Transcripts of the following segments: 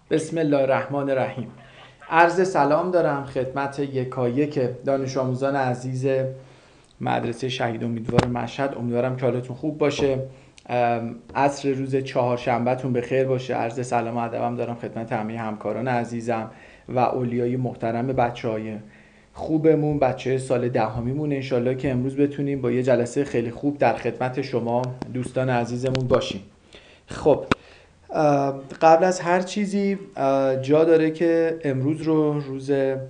بسم الله الرحمن الرحیم. عرض سلام دارم خدمت یکایک دانش آموزان عزیز مدرسه شهید امیدوار مشهد. امیدوارم که حالتون خوب باشه. عصر روز چهارشنبهتون به خیر باشه. عرض سلام و ادبم دارم خدمت همه همکاران عزیزم و اولیای محترم بچه‌های خوبمون، بچه سال دهمیمون. انشالله که امروز بتونیم با یه جلسه خیلی خوب در خدمت شما دوستان عزیزمون باشیم. خب، قبل از هر چیزی جا داره که امروز رو روز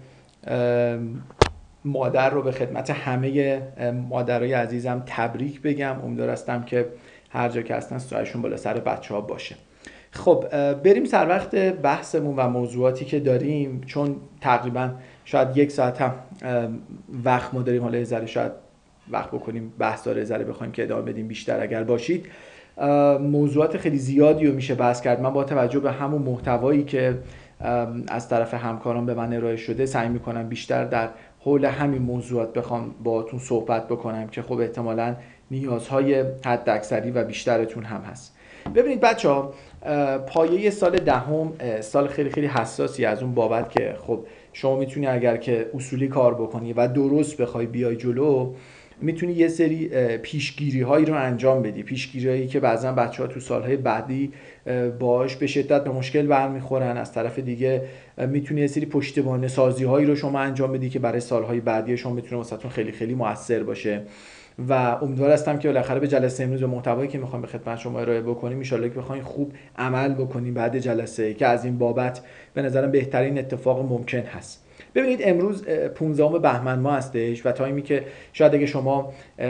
مادر رو به خدمت همه مادرای عزیزم تبریک بگم. امیدوار هستم که هر جا که هستن سایشون بالا سر بچه ها باشه. خب بریم سر وقت بحثمون و موضوعاتی که داریم، چون تقریبا شاید یک ساعت هم وقت ما داریم. حالا یه ذره شاید وقت بکنیم بحث داره، ذره بخوایم که ادامه بدیم بیشتر اگر باشید. موضوعات خیلی زیادی رو میشه بحث کرد. من با توجه به همون محتوایی که از طرف همکاران به من ارائه شده سعی میکنم بیشتر در حول همین موضوعات بخوام باهاتون صحبت بکنم که خب احتمالاً نیازهای حداکثری و بیشترتون هم هست. ببینید بچه‌ها، پایه سال دهم سال خیلی خیلی حساسی از اون بابت که خب شما میتونی اگر که اصولی کار بکنی و درست بخوای بیای جلو، میتونی یه سری پیشگیری هایی رو انجام بدی. پیشگیری هایی که بعضا بچه ها تو سالهای بعدی باش به شدت به مشکل برمیخورن. از طرف دیگه میتونی یه سری پشتیبانی سازی هایی رو شما انجام بدی که برای سالهای بعدی شما میتونه واسهتون خیلی خیلی موثر باشه. و امیدوار هستم که بالاخره به جلسه امروز و محتوایی که میخوام به خدمت شما ارائه بکنیم ان شاءالله که بخواید خوب عمل بکنیم بعد جلسه، که از این بابت به نظرم بهترین اتفاق ممکن هست. ببینید امروز 15 بهمن ماه هستش و تایمی که شاید اگه شما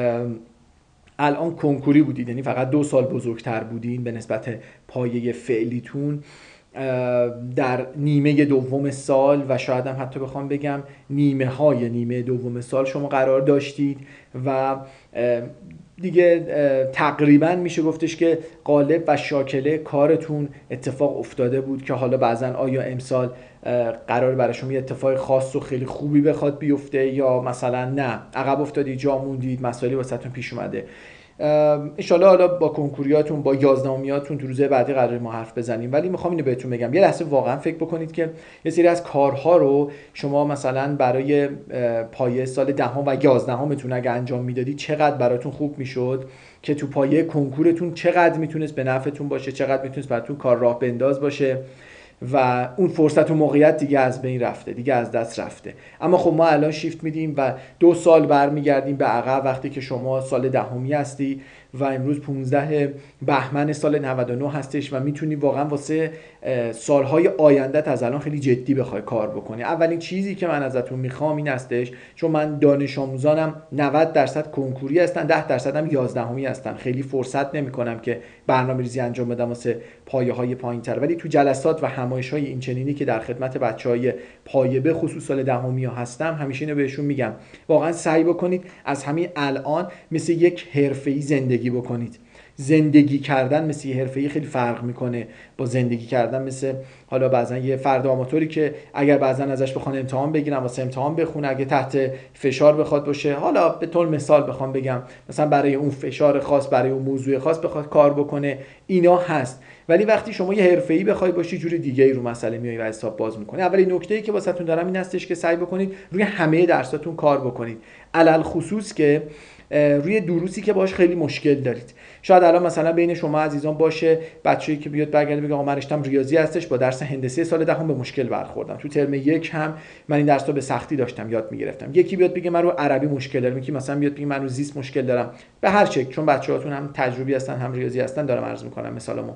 الان کنکوری بودید، یعنی فقط 2 سال بزرگتر بودین به نسبت پایه فعلیتون، در نیمه دوم سال و شاید هم حتی بخوام بگم نیمه دوم سال شما قرار داشتید و دیگه تقریبا میشه گفتش که قالب و شاکله کارتون اتفاق افتاده بود که حالا بعضن آیا امسال قرار برای شما یه اتفاق خاص و خیلی خوبی بخواد بیفته یا مثلا نه عقب افتادید، جا موندید، مسائلی واسهتون پیش اومده. انشالله حالا با کنکوریاتون با 11میاتون تو روزهای بعدی قرار ما حرف بزنیم، ولی میخوام اینو بهتون بگم یه لحظه واقعا فکر بکنید که یه سری از کارها رو شما مثلا برای پایه سال دهم و 11متون اگه انجام میدادید چقدر براتون خوب میشد که تو پایه کنکورتون چقدر میتونست به نفعتون باشه، چقدر میتونست براتون کار راه بنداز باشه و اون فرصت و موقعیت دیگه از بین رفته، دیگه از دست رفته. اما خب ما الان شیفت میدیم و 2 سال برمیگردیم به عقب وقتی که شما سال دهمی هستی و امروز 15 بهمن سال 99 هستش و میتونی واقعا واسه سالهای آیندت از الان خیلی جدی بخوای کار بکنی. اولین چیزی که من ازتون میخوام این هستش، چون من دانش آموزانم 90% کنکوری هستن، 10% هم 11می هستن، خیلی فرصت نمیکنم که برنامه‌ریزی انجام بدم واسه پایه‌های پایین‌تر، ولی تو جلسات و همایش‌های اینچنینی که در خدمت بچه‌های پایه به خصوص سال دهمی هستم همیشه اینو بهشون میگم واقعا سعی بکنید از همین الان مثل یک حرفه‌ای زندگی بکنید. زندگی کردن مثل یه حرفه‌ای خیلی فرق میکنه با زندگی کردن مثل حالا بعضن یه فرد آماتوری که اگر بعضن ازش بخوان امتحان بگیرن واسه امتحان بخونه، اگه تحت فشار بخواد باشه، حالا به طور مثال بخوام بگم مثلا برای اون فشار خاص برای اون موضوع خاص بخواد کار بکنه، اینا هست. ولی وقتی شما یه حرفه‌ای بخوای باشی جوری دیگه ای رو مسئله میای و حساب باز میکنی. اولین نکته‌ای که واسهتون دارم این هستش که سعی بکنید روی همه درساتون کار بکنید، علل خصوص که روی دروسی که باش خیلی مشکل دارید. شاید الان مثلا بین شما عزیزان باشه بچه‌ای که بیاد برگرده بگه آقا من رشتم ریاضی هستش، با درس هندسه سال دهم به مشکل برخوردم، تو ترم 1 هم من این درس رو به سختی داشتم یاد میگرفتم. یکی بیاد بگه من رو عربی مشکل دارم، یکی مثلا بیاد بگه من رو زیست مشکل دارم. به هر شکل، چون بچه‌هاتون هم تجربی هستن هم ریاضی هستن، دارم عرض می‌کنم مثالمو.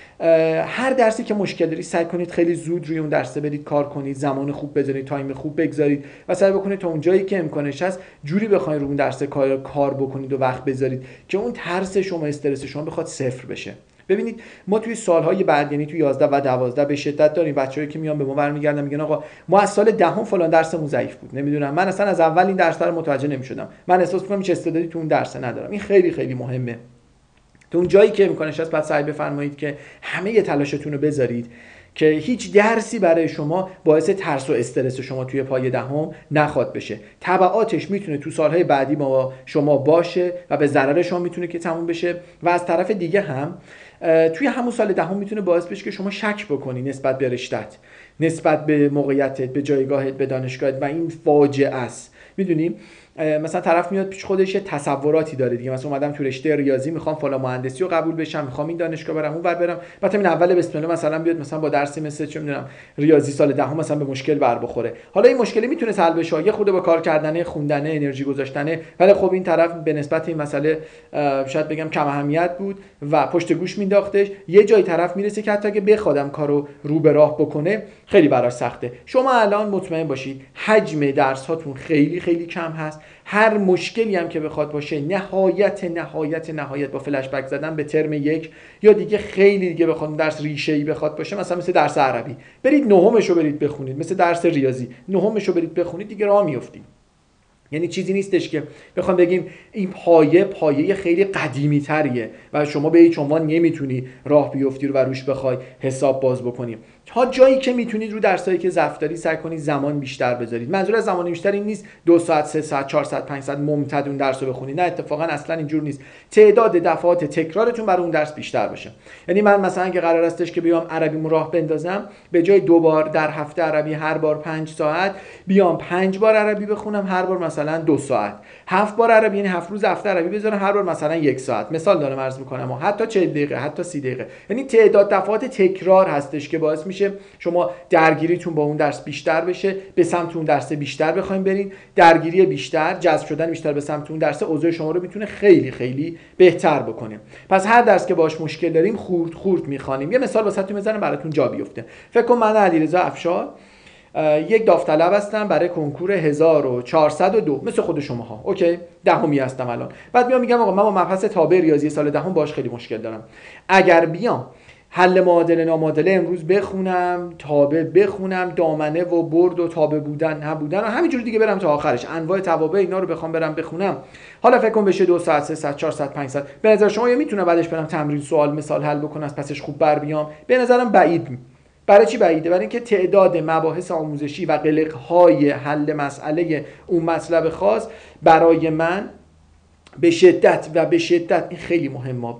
هر درسی که مشکل داری سعی کنید خیلی زود روی اون درس برید کار کنید، زمان خوب بذارید، تایم خوب بگذارید و سعی بکنید تا اون جایی که امکانش هست جوری بخواید روی اون درس کار بکنید و وقت بذارید که اون ترس شما، استرس شما بخواد صفر بشه. ببینید ما توی سالهای بعد، یعنی توی 11 و 12 به شدت داریم بچه‌ای که میان به ما برمیگردن میگن آقا ما از سال دهم فلان درسمون ضعیف بود، نمیدونم من اصلا از اول این درس رو متوجه نمیشدم، من احساس می‌کنم هیچ استعدادی تو اون درس ندارم. این خیلی خیلی مهمه. تو اون جایی که امکانش هست بعد سعی بفرمایید که همه تلاشتون رو بذارید که هیچ درسی برای شما باعث ترس و استرس شما توی پایه دهم نخواد بشه. تبعاتش میتونه تو سالهای بعدی با شما باشه و به ضرر شما میتونه که تموم بشه. و از طرف دیگه هم توی همون سال دهم میتونه باعث بشه که شما شک بکنی نسبت به رشته‌ت، نسبت به موقعیتت، به جایگاهت، به دانشگاهت و این فاجعه است. میدونی مثلا طرف میاد پیش خودش تصوراتی داره دیگه، مثلا اومدم تو رشته ریاضی میخوام فلان مهندسی رو قبول بشم، میخوام این دانشگاه برم اونور برم، بعد این اول بسم الله مثلا بیاد مثلا با درسی مثل چه میدونم ریاضی سال دهم مثلا به مشکل بر بخوره. حالا این مشکلی میتونه حل بشه، یه خورده با کار کردن، خوندن، انرژی گذاشتن، ولی خب این طرف به نسبت این مسئله شاید بگم کم اهمیت بود و پشت گوش مینداختش. یه جای طرف میرسه که حتی اگه بخوادم کارو رو به راه بکنه خیلی براش سخته. شما الان مطمئن باشید حجم درس هاتون خیلی خیلی کم هست. هر مشکلی هم که بخواد باشه نهایت با فلش بک زدن به ترم 1 یا دیگه خیلی دیگه بخواد درس ریشه‌ای بخواد باشه، مثلا مثل درس عربی برید نهمشو برید بخونید، مثل درس ریاضی نهمشو برید بخونید، دیگه راه میافتید. یعنی چیزی نیستش که بخوام بگیم این پایه خیلی قدیمی تریه و شما به هیچ عنوان نمیتونی راه بیفتی رو و روش بخوای حساب باز بکنی. تا جایی که میتونید رو درسایی که ضعف داری سعی کنید زمان بیشتر بذارید. منظور از زمان بیشتر این نیست 2 ساعت 3 ساعت 4 ساعت 5 ساعت ممتد اون درس رو بخونید، نه اتفاقا اصلا اینجور نیست. تعداد دفعات تکرارتون برای اون درس بیشتر بشه. یعنی من مثلا اگه قرار استش که بیام عربیمو راه بندازم، به جای 2 بار در هفته عربی هر بار 5 ساعت بیام 5 بار عربی بخونم، هر بار مثلا 2 ساعت، 7 بار عربی یعنی 7 روز هفته عربی بذارم، هر بار مثلا 1 ساعت، مثال دارم عرض میکنم، حتی 40 دقیقه حتی 30 دقیقه. یعنی تعداد دفعات تکرار هستش که باعث میشه شما درگیریتون با اون درس بیشتر بشه، به سمت اون درس بیشتر بخواید برین، درگیری بیشتر، جذب شدن بیشتر به سمت اون درس اوضاع شما رو میتونه خیلی خیلی بهتر بکنه. پس هر درس که باهاش مشکل داریم خورد میخوانیم. یه مثال واسهتون میزنم براتون جا بیفته. فکر کن من علیرضا افشار یک داوطلب هستم برای کنکور 1402 مثل خود شماها، اوکی، دهمی هستم الان. بعد میام میگم آقا من با مبحث تابع ریاضی سال دهم باهاش خیلی مشکل دارم. اگر بیام حل معادله نامعادله امروز بخونم، تابع بخونم، دامنه و برد و تابع بودن نبودن و همینجوری دیگه برم تا آخرش، انواع توابع اینا رو بخوام برم بخونم، حالا فکر کن بشه 2 ساعت 3 ساعت 4 ساعت 5 ساعت. به نظر شما یا میتونم بعدش برم تمرین سوال مثال حل بکنم از پسش خوب بر بیام؟ به نظرم بعید. برای چی بعیده؟ برای اینکه تعداد مباحث آموزشی و قلق‌های حل مسئله اون مطلب خاص برای من به شدت این خیلی مهمه،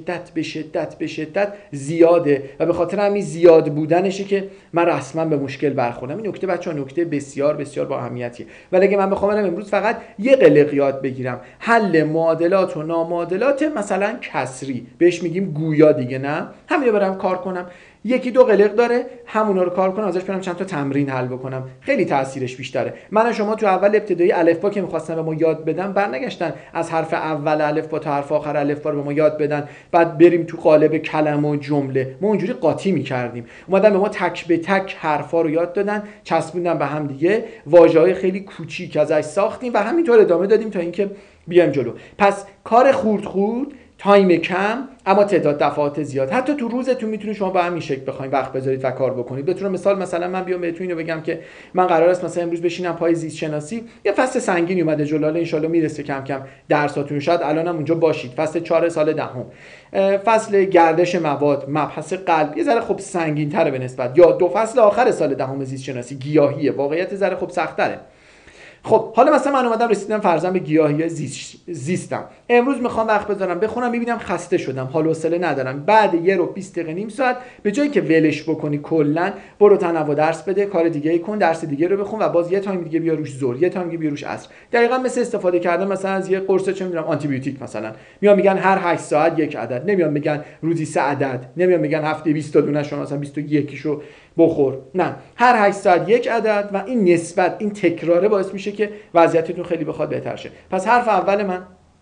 به شدت زیاده و به خاطر همین زیاد بودنشه که من رسما به مشکل برخوردم. این نکته بچه‌ها نکته بسیار بسیار با اهمیتیه. ولی اگه من بخوام امروز فقط یه قلق یاد بگیرم، حل معادلات و نامعادلات مثلا کسری، بهش میگیم گویا دیگه، نه همین رو برام کار کنم، یکی دو قلق داره همونا رو کار کنم، ازش برم چند تا تمرین حل بکنم، خیلی تاثیرش بیشتره. من و شما تو اول ابتدایی الفبا که می‌خواستن به ما یاد بدن، برنگشتن از حرف اول الفبا تا حرف آخر الفبا رو به ما یاد بدن، بعد بریم تو قالب کلمه و جمله. ما اونجوری قاطی می‌کردیم. اومدن به ما تک به تک حرفا رو یاد دادن، چسبوندن به هم دیگه، واژه‌های خیلی کوچیک ازش ساختیم و همینطور ادامه دادیم تا اینکه بیایم جلو. پس کار خورد تایم کم اما تعداد دفعات زیاد. حتی تو روزتون میتونید شما با همین شکل بخواید وقت بذارید و کار بکنید. بهتون مثال مثلا من بیام بهتون اینو بگم که من قرار است مثلا امروز بشینم پای زیست شناسی، یه فصل سنگینی اومده جلو، ان شاءالله میرسه کم کم درساتون، شاید الانم اونجا باشید، فصل 4 سال دهم، فصل گردش مواد، مبحث قلب، یه ذره خب سنگین‌تره به نسبت، یا 2 فصل آخر سال دهم زیست شناسی گیاهیه، واقعیت ذره خب سخت‌تره. خب حالا مثلا من اومدم رسیدم فرضاً به گیاهی زیستم، امروز میخوام وقت بذارم بخونم، میبینم خسته شدم، حال و حوصله ندارم، بعد 1 رو 20 دقیقه نیم ساعت به جایی که ولش بکنی کلا برو تنوع درس بده، کار دیگه ای کن، درس دیگه رو بخون و باز یه تایم دیگه بیا روش ظهر، یه تایم دیگه بیا روش عصر. دقیقاً مثل استفاده کردن مثلا از یه قرص چه میدونم آنتی بیوتیک، مثلا میان میگن هر 8 ساعت یک عدد، نمیان میگن روزی 3 عدد، نمیان میگن هفته 20 تا دونه شو مثلا 21 شو بخور، نه، هر 8 ساعت یک عدد و این نسبت، این تکراره باعث میشه که وضعیتتون خیلی بخواد بهتر شه. پس حرف اول من،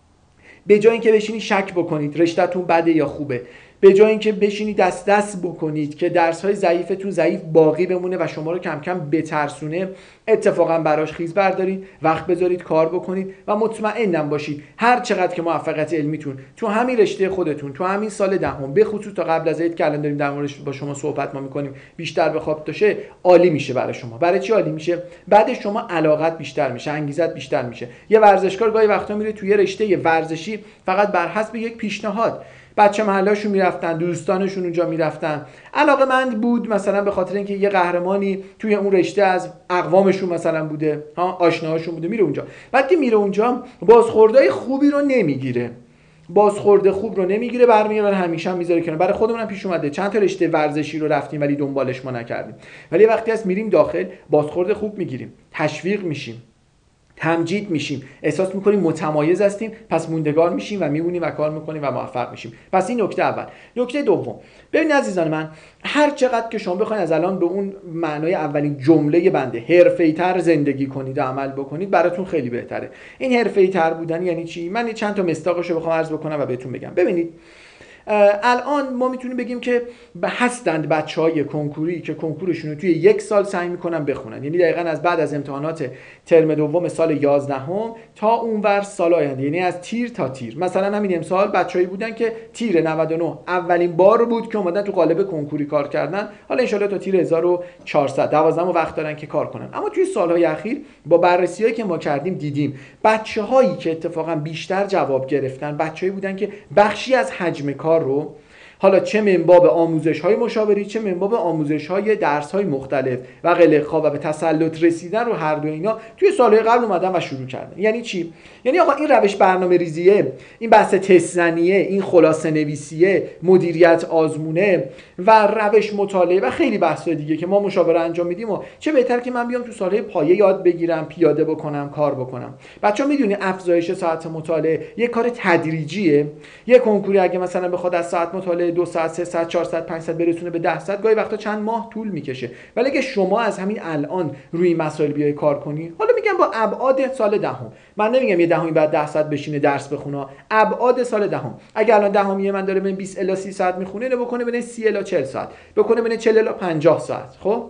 به جای اینکه بشینید شک بکنید رشته‌تون بده یا خوبه، به جای اینکه بشینید دست بکنید که درس‌های ضعیفتون ضعیف باقی بمونه و شما رو کم کم بترسونه، اتفاقا براش خیز بردارید، وقت بذارید، کار بکنید و مطمئنم باشید هر چقدر که موفقیت علمیتون تو همین رشته خودتون تو همین سال دهم، به خصوص تا قبل از عید که الان داریم در موردش با شما صحبت می‌کنیم، بیشتر به خواب باشه، عالی میشه برای شما. برای چی عالی میشه؟ بعد شما علاقت بیشتر میشه، انگیزت بیشتر میشه. یه ورزشکار گاهی وقتا میره توی رشته ورزشی فقط بر حسب یک پیشنهاد، بچه محله‌شون میرفتن، دوستانشون اونجا میرفتن، علاقه‌مند بود مثلا به خاطر اینکه یه قهرمانی توی اون رشته از اقوامشون مثلا بوده، آشناهاشون بوده، میره اونجا. بعد که میره اونجا بازخوردهای خوبی رو نمیگیره، بازخورد خوب رو نمیگیره، برمیگره همیشه هم میذاره کنار. برای خودمون پیش اومده چند تا رشته ورزشی رو رفتیم ولی دنبالش ما نکردیم، ولی وقتی از میریم داخل بازخورد خوب میگیریم، تشویق میشیم، تمجید میشیم، احساس میکنیم متمایز هستیم، پس موندگار میشیم و میمونیم و کار میکنیم و موفق میشیم. پس این نکته اول. نکته دوم، ببینید عزیزان من، هر چقدر که شما بخواید از الان به اون معنای اولین جمله بنده حرفه‌ای‌تر زندگی کنید و عمل بکنید، براتون خیلی بهتره. این حرفه‌ای‌تر بودن یعنی چی؟ من چند تا مصداقشو بخوام عرض بکنم و بهتون بگم. ببینید الان ما میتونیم بگیم که هستند بچهای کنکوری که کنکورشون رو توی 1 سال سعی میکنن بخونن، یعنی دقیقاً از بعد از امتحانات ترم دوم سال 11 تا اونور سال آینده، یعنی از تیر تا تیر. مثلا همین امسال بچه‌ای بودن که تیر 99 اولین بار بود که اومدن تو قالب کنکوری کار کردن، حالا ان شاءالله تا تیر 1400 12 وقت دارن که کار کنن. اما توی سالهای اخیر با بررسی‌هایی که ما کردیم دیدیم بچه‌هایی که اتفاقا بیشتر جواب گرفتن بچه‌ای بودن که بخشی از حجم کار رو، حالا چه منباب آموزش‌های مشاوری چه منباب آموزش‌های درس‌های مختلف و قلق‌ها و به تسلط رسیدن رو هر دو اینا توی سال‌های قبل اومدن و شروع کردن. یعنی چی؟ یعنی آقا این روش برنامه‌ریزیه، این بحث تست‌زنیه، این خلاصه نویسیه، مدیریت آزمونه و روش مطالعه و خیلی بحث‌های دیگه که ما مشاوره انجام میدیم و چه بهتر که من بیام تو سال‌های پایه یاد بگیرم، پیاده بکنم، کار بکنم. بچه‌ها میدونی افزایش ساعت مطالعه یه کار تدریجیه. یه کنکوری اگه مثلا بخواد از ساعت مطالعه 2 ساعت 3 ساعت 4 ساعت 5 ساعت برسونه به 10 ساعت گاهی وقتا چند ماه طول میکشه، ولی اگه شما از همین الان روی این مسائل بیای کار کنی، حالا میگم با ابعاد سال دهم، من نمیگم یه دهمی بعد 10 ساعت بشینه درس بخونه، ابعاد سال دهم، اگه الان دهمیه من داره بین 20 الی 30 ساعت میخونه، اینو بکنه بین 30 الی 40 ساعت، بکنه بین 40 الی 50 ساعت، خب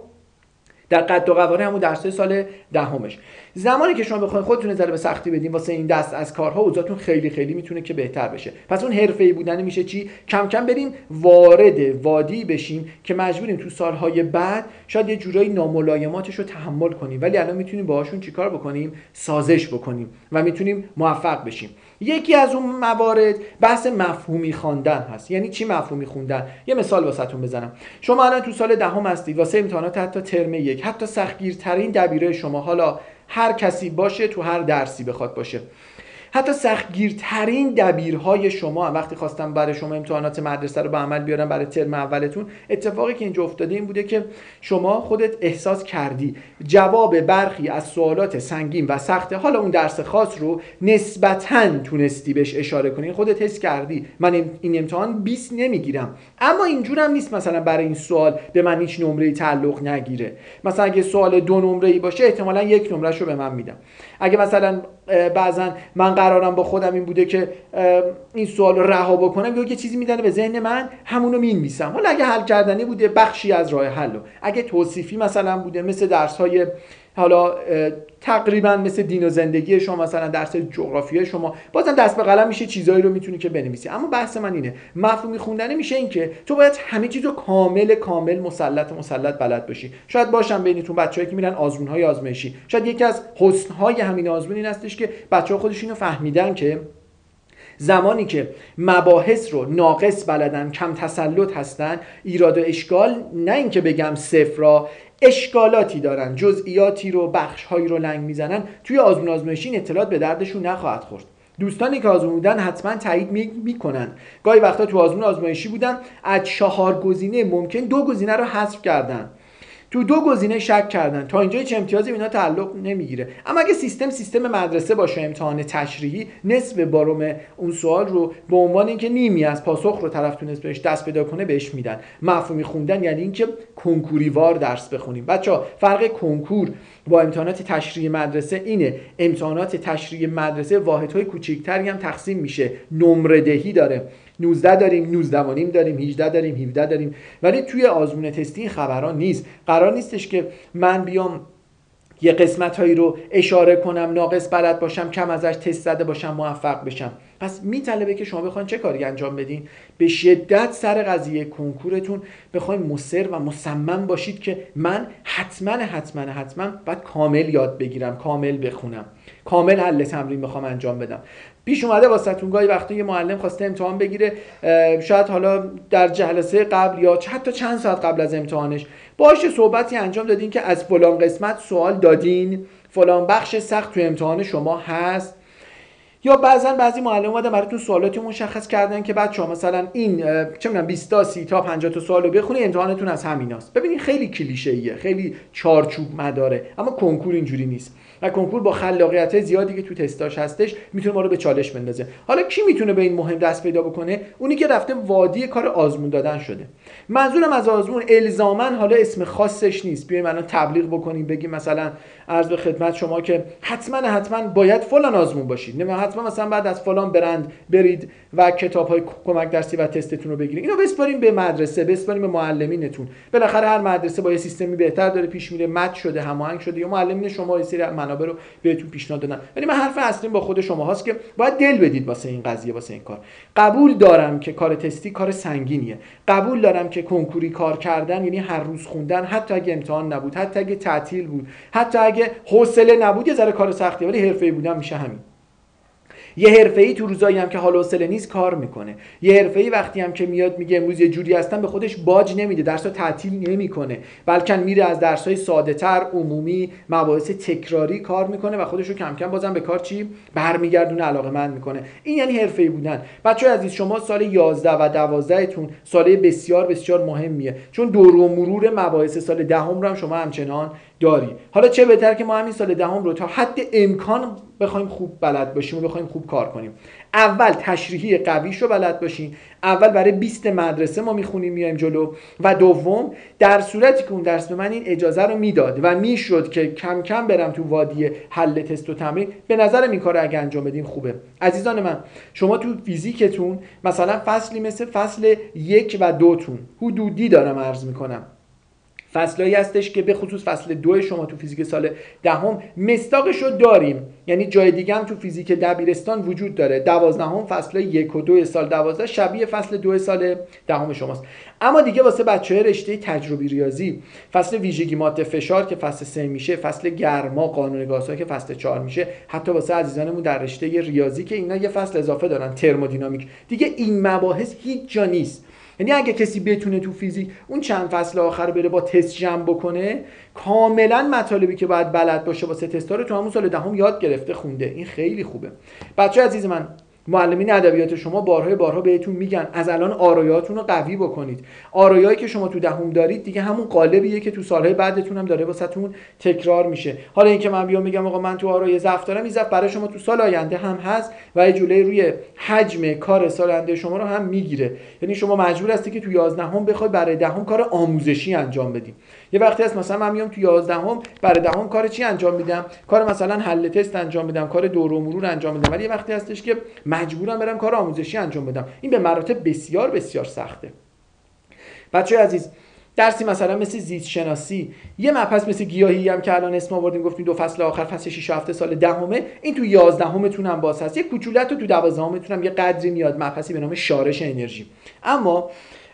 در قد و قواره همون درس‌های سال دهمش. زمانی که شما بخواید خودتون نظر به سختی بدین واسه این دست از کارها، اوضاعتون خیلی خیلی میتونه که بهتر بشه. پس اون حرفه‌ای بودن میشه چی؟ کم کم بریم وارد وادی بشیم که مجبوریم تو سالهای بعد شاید یه جورایی ناملایماتش رو تحمل کنیم، ولی الان میتونیم باهاشون چیکار بکنیم؟ سازش بکنیم و میتونیم موفق بشیم. یکی از اون موارد بحث مفهومی خواندن هست. یعنی چی مفهومی خوندن؟ یه مثال واسهتون بزنم. شما الان تو سال دهم هستید، واسه امتحانات حتی ترم 1، حتی سختگیرترین دبیره شما، حالا هر کسی باشه تو هر درسی بخواد باشه، حتی سختگیرترین دبیرهای شما وقتی خواستم برای شما امتحانات مدرسه رو به عمل بیارم برای ترم اولتون، اتفاقی که اینجا افتاده این بوده که شما خودت احساس کردی جواب برخی از سوالات سنگین و سخت حالا اون درس خاص رو نسبتاً تونستی بهش اشاره کنی، خودت حس کردی من این امتحان 20 نمیگیرم، اما اینجورم نیست مثلا برای این سوال به من هیچ نمره‌ای تعلق نگیره. مثلا اگه سوال 2 نمره‌ای باشه احتمالاً 1 نمره‌ش رو به من میدم. اگه مثلا بعضا من قرارم با خودم این بوده که این سوال رو رها بکنم، یا یه چیزی میدنه به ذهن من همونو مینویسم. حالا اگه حل کردنی بوده بخشی از راه حلو، اگه توصیفی مثلا بوده مثل درس‌های حالا تقریبا مثل دین و زندگی شما، مثلا درس جغرافیای شما، بازم دست به قلم میشه چیزایی رو میتونی که بنویسی. اما بحث من اینه، مفهومی خوندن میشه این که تو باید همه چیزو کامل مسلط بلد باشی. شاید باشم بینتون بچه‌ای که میرن آزمون‌های آزمایشی، شاید یکی از حسن‌های همین آزمون این هستش که بچه‌ها خودشون رو فهمیدن که زمانی که مباحث رو ناقص بلدن، کم تسلط هستن، ایراد و اشکال نه اینکه بگم صفر را، اشکالاتی دارن، جزئیاتی رو، بخش‌هایی رو لنگ میزنن، توی آزمون آزمایشی این اطلاعات به دردشون نخواهد خورد. دوستانی که آزمون بودن حتما تایید میکنن. گاهی وقتا تو آزمون آزمایشی بودن، از 4 گزینه ممکن 2 گزینه رو حذف کردن، تو 2 گزینه شک کردن، تا اینجا چه امتیازی اینا تعلق نمیگیره. اما اگه سیستم مدرسه باشه، امتحان تشریحی، نصف بارم اون سوال رو به عنوان اینکه نیمی از پاسخ رو طرف تونست بهش دست پیدا کنه بهش میدن. مفهومی خوندن یعنی اینکه کنکوری وار درس بخونیم. بچا فرق کنکور با امتحانات تشریحی مدرسه اینه، امتحانات تشریحی مدرسه واحدهای کوچیک‌تری هم تقسیم میشه، نمره دهی داره، 19 داریم، 19 و نیم داریم، 18 داریم، 17 داریم. ولی توی آزمون تستی این خبران نیست. قرار نیستش که من بیام یه قسمت‌هایی رو اشاره کنم، ناقص بلد باشم، کم ازش تست زده باشم، موفق بشم. پس میطلبه که شما بخواید چه کاری انجام بدین؟ به شدت سر قضیه کنکورتون بخواید مصر و مصمم باشید که من حتما باید کامل یاد بگیرم، کامل بخونم، کامل حل تمرین بخوام انجام بدم. پیش اومده واسهتون گاهی وقتا یه معلم خواسته امتحان بگیره، شاید حالا در جلسه قبل یا حتی چند ساعت قبل از امتحانش باهاش صحبتی انجام دادین که از فلان قسمت سوال دادین، فلان بخش سخت تو امتحان شما هست، یا بعضی معلم اومدن براتون سوالاتی مشخص کردن که بچه‌ها مثلا این چه می‌دونم 20 تا 30 تا 50 تا سوالو بخونید امتحانتون از همیناست. ببینید خیلی کلیشه‌ایه، خیلی چارچوب مداره، اما کنکور اینجوری نیست. و کنکور با خلاقیت زیادی که تو تستاش هستش میتونه ما رو به چالش بندازه. حالا کی میتونه به این مهم دست پیدا بکنه؟ اونی که رفته وادی کار آزمون دادن شده. منظورم از آزمون الزاما حالا اسم خاصش نیست. بیایم الان تبلیغ بکنیم بگیم مثلا عرض به خدمت شما که حتما باید فلان آزمون باشید. نه حتما مثلا بعد از فلان برند برید و کتاب‌های کمک درسی و تستتون رو بگیرید. اینو بسپاریم به مدرسه، بسپاریم به معلمینتون. بالاخره هر مدرسه با یه سیستمی بهتر داره پیش میره، مت شده، هماهنگ شده، یا معلمین شما یه سری منابع رو بهتون پیشنهاد دادن. ولی من حرف اصلیم با خود شما هست که باید دل بدید واسه این قضیه، واسه این کار. قبول دارم که کار تستی کار سنگینیه. قبول دارم که کنکوری کار کردن یعنی هر روز خوندن، حتی اگه امتحان نبود، حتی اگه تعطیل بود، حتی اگه حوصله نبود، یه ذره کار سختیه، ولی حرفه‌ای بودن میشه همین. یه حرفه‌ای تو روزایی هم که حال و حوصله نیست کار میکنه. یه حرفه‌ای وقتی هم که میاد میگه امروز یه جوری هستن به خودش باج نمیده، درس‌ها تعطیل نمیکنه، بلکه میره از درس‌های ساده‌تر، عمومی، مباحث تکراری کار میکنه و خودش رو کم کم بازم به کار چی برمیگردونه، علاقه‌مند میکنه. این یعنی حرفه‌ای بودن. بچه‌ها عزیز، شما سال 11 و 12 تون سال بسیار بسیار مهمیه، چون دور و مرور مباحث سال دهم رو هم شما همچنان داری. حالا چه بهتر که ما همین سال دهم رو تا حد امکان بخوایم خوب بلد باشیم و بخوایم خوب کار کنیم. اول تشریحی قویش رو بلد باشیم، اول برای 20 مدرسه ما میخونیم میایم جلو، و دوم در صورتی که اون درس به من این اجازه رو میداد و میشد که کم کم برم تو وادی حل تست و تمرین، به نظرم این کارو اگه انجام بدیم خوبه. عزیزان من، شما تو فیزیکتون مثلا فصلی مثل فصل 1 و 2 تون حدودی دارم عرض میکنم، فصلایی هستش که به خصوص فصل 2 شما تو فیزیک سال دهم مستاقش رو داریم، یعنی جای دیگه هم تو فیزیک دبیرستان وجود داره. 12 فصل 1 و 2 سال 12 شبیه فصل 2 سال دهم شماست. اما دیگه واسه بچه‌های رشته تجربی ریاضی فصل ویژگی ماده فشار که فصل 3 میشه، فصل گرما قانون گازها که فصل 4 میشه، حتی واسه عزیزانمون در رشته ریاضی که اینا یه فصل اضافه دارن، ترمودینامیک، دیگه این مباحث هیچ جا نیست. یعنی اگه کسی بتونه تو فیزیک اون چند فصل آخر بره با تست جمع بکنه، کاملا مطالبی که باید بلد باشه واسه تستا رو تو همون سال دهم یاد گرفته خونده. این خیلی خوبه. بچه‌ها عزیز من، معلمین ادبیات شما بارها بهتون میگن از الان آرایاتون رو قوی بکنید. آرایایی که شما تو دهم دارید دیگه همون قالبیه که تو سالهای بعدتون هم داره واسهتون تکرار میشه. حالا اینکه من بیام میگم آقا من تو آرای ضعف دارم، این ضعف برای شما تو سال آینده هم هست و جلوی روی حجم کار سال آینده شما رو هم میگیره. یعنی شما مجبور هستی که تو 11 بخوای برای دهم کار آموزشی انجام بدی. یه وقتی هست مثلا من میام تو 11 برای دهم کار چی انجام میدم؟ کار مثلا حل تست انجام میدم، کار دور و مرور انجام میدم، ولی یه وقتی هستش که مجبورم برم کار آموزشی انجام بدم. این به مراتب بسیار بسیار سخته. بچه‌های عزیز، درسی مثلا مثل زیست شناسی، یه مبحث مثل گیاهی هم که الان اسم آوردیم گفتیم 2 فصل آخر فصل 6 هفته سال دهمه، این تو 11 تون هم باز هست. یه کوچولت تو 12 تون هم یه قدری میاد، مبحثی به نام شارش انرژی. اما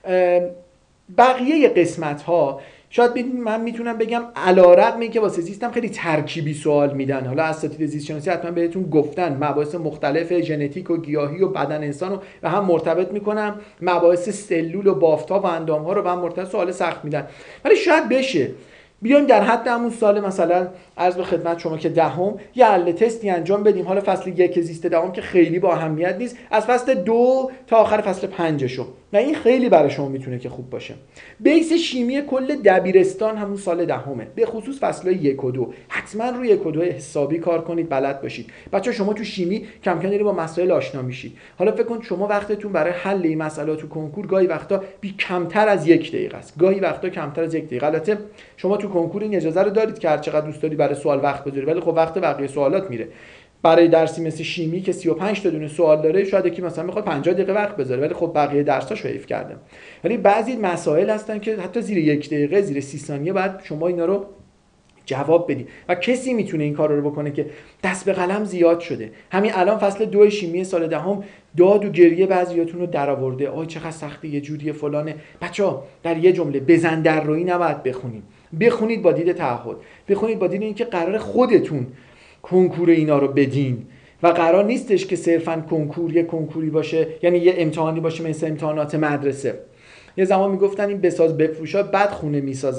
بقیه قسمت ها شاید من میتونم بگم علیرغم اینکه واسه زیستم خیلی ترکیبی سوال میدن. حالا اساتید زیست شناسی حتما بهتون گفتن مباحث مختلف ژنتیک و گیاهی و بدن انسان رو و هم مرتبط میکنم، مباحث سلول و بافت‌ها و اندام‌ها رو و هم مرتبط سوال سخت میدن. ولی شاید بشه بیایم در حد همون سال مثلا عرض به خدمت شما که دهم یه حل تستی انجام بدیم، حالا فصل 1 زیست دهم که خیلی با اهمیت نیست، از فصل 2 تا آخر فصل 5 شو، و این خیلی برای شما میتونه که خوب باشه. بیس شیمی کل دبیرستان همون سال دهمه، به خصوص فصل‌های 1 و 2 حتما روی 1 و 2 حسابی کار کنید، بلد باشید. بچه‌ها شما تو شیمی کم کم دارید با مسائل آشنا میشید. حالا فکر کن شما وقتتون برای حل این مسائل تو کنکور گاهی وقتا کمتر از 1 دقیقه است، گاهی وقتا کمتر از 1 دقیقه. البته شما تو کنکور این اجازه رو دارید که هر چقدر دوست داری برای سوال وقت بذاری، ولی خب وقت بقیه سوالات میره. برای درسی مثل شیمی که 35 تا دونه سوال داره شاید یکی مثلا میخواد 50 دقیقه وقت بذاره، ولی خب بقیه درساشو حیف کرده. ولی بعضی مسائل هستن که حتی زیر 1 دقیقه، زیر 30 ثانیه بعد شما اینا رو جواب بدی و کسی میتونه این کار رو بکنه که دست به قلم زیاد شده. همین الان فصل 2 شیمی سال دهم داد و گریه بعضیاتون رو درآورده، آی چقدر سخته، یه جوری فلانه. بچا در یه جمله بزن در روی نباید بخونیم، بخونید با دید تعهد، بخونید با دید اینکه قرار خودتون کنکور اینا رو بدین و قرار نیستش که صرفاً کنکور یه کنکوری باشه، یعنی یه امتحانی باشه مثل امتحانات مدرسه. یه زمان میگفتن این بساز بفروشا بد خونه میسازن.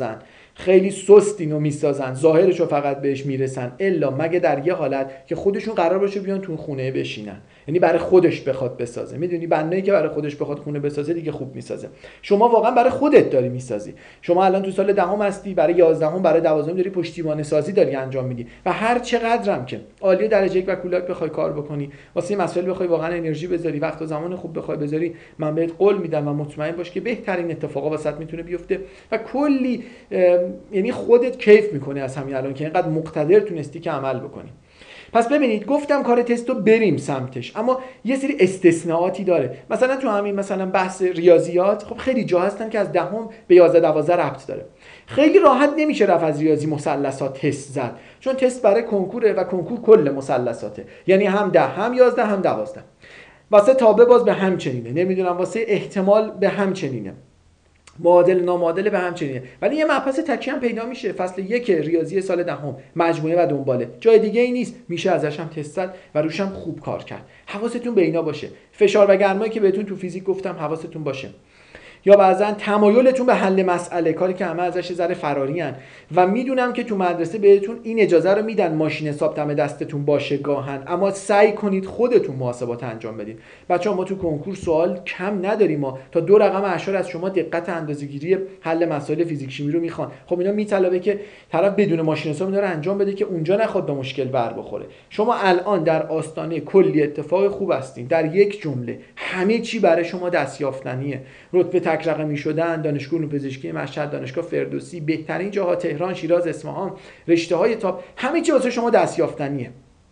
خیلی سست اینو میسازن، ظاهرشو فقط بهش میرسن، الا مگه در یه حالت که خودشون قرار باشه بیان تو خونه بشینن، یعنی برای خودش بخواد بسازه. میدونی بنایی که برای خودش بخواد خونه بسازه دیگه خوب میسازه. شما واقعا برای خودت داری میسازی. شما الان تو سال دهم هستی، برای 11ام برای 12ام داری پشتیبان سازی داری انجام میدی و هر چقدرم که عالی درجه یک و کولاک بخوای کار بکنی، واسه مسائل بخوای واقعا انرژی بذاری، وقت و زمان خوب بخوای بذاری، من بهت قول میدم و مطمئن باش که بهترین اتفاقا واسط میتونه بیفته و کلی یعنی خودت کیف میکنی از همین الان که اینقدر مقتدر تونستی که عمل بکنی. پس ببینید گفتم کار تستو بریم سمتش، اما یه سری استثناءاتی داره. مثلا تو همین مثلا بحث ریاضیات، خب خیلی جا هستن که از دهم به 11 12 ربط داره. خیلی راحت نمیشه رفت از ریاضی مثلثات تست زد، چون تست برای کنکوره و کنکور کل مثلثاته، یعنی هم 10 هم 11 هم 12. واسه تابع باز به هم چنینه، نمیدونم واسه احتمال به هم چنینه، معادل نامعادل به هم چنینه. ولی یه مبحث تکی هم پیدا میشه، فصل 1 ریاضی سال دهم، مجموعه و دنباله، جای دیگه ای نیست، میشه ازش هم تست زد و روش هم خوب کار کرد. حواستون به اینا باشه. فشار و گرمایی که بهتون تو فیزیک گفتم حواستون باشه. یا بعضا تمایلتون به حل مسئله، کاری که همه ازش ذره فرارین و میدونم که تو مدرسه بهتون این اجازه رو میدن ماشین حساب دم دستتون باشه گاهن، اما سعی کنید خودتون محاسبات انجام بدید. بچه‌ها ما تو کنکور سوال کم نداریم، ما تا 2 رقم اعشار از شما دقت اندازه‌گیری حل مسائل فیزیک شیمی رو میخوان. خب اینا میطلبه که طرف بدون ماشین حساب داره انجام بده که اونجا نخواد به مشکل بر بخوره. شما الان در آستانه کلی اتفاق خوب هستین. در یک جمله همه چی برای شما دستیافتنیه. رتبه تک رقمی شدن، دانشگاه علوم پزشکی مشهد، دانشگاه فردوسی، بهترین جاها تهران، شیراز، اصفهان، رشته‌های تاپ، همه چی واسه شما دستیافتنیه.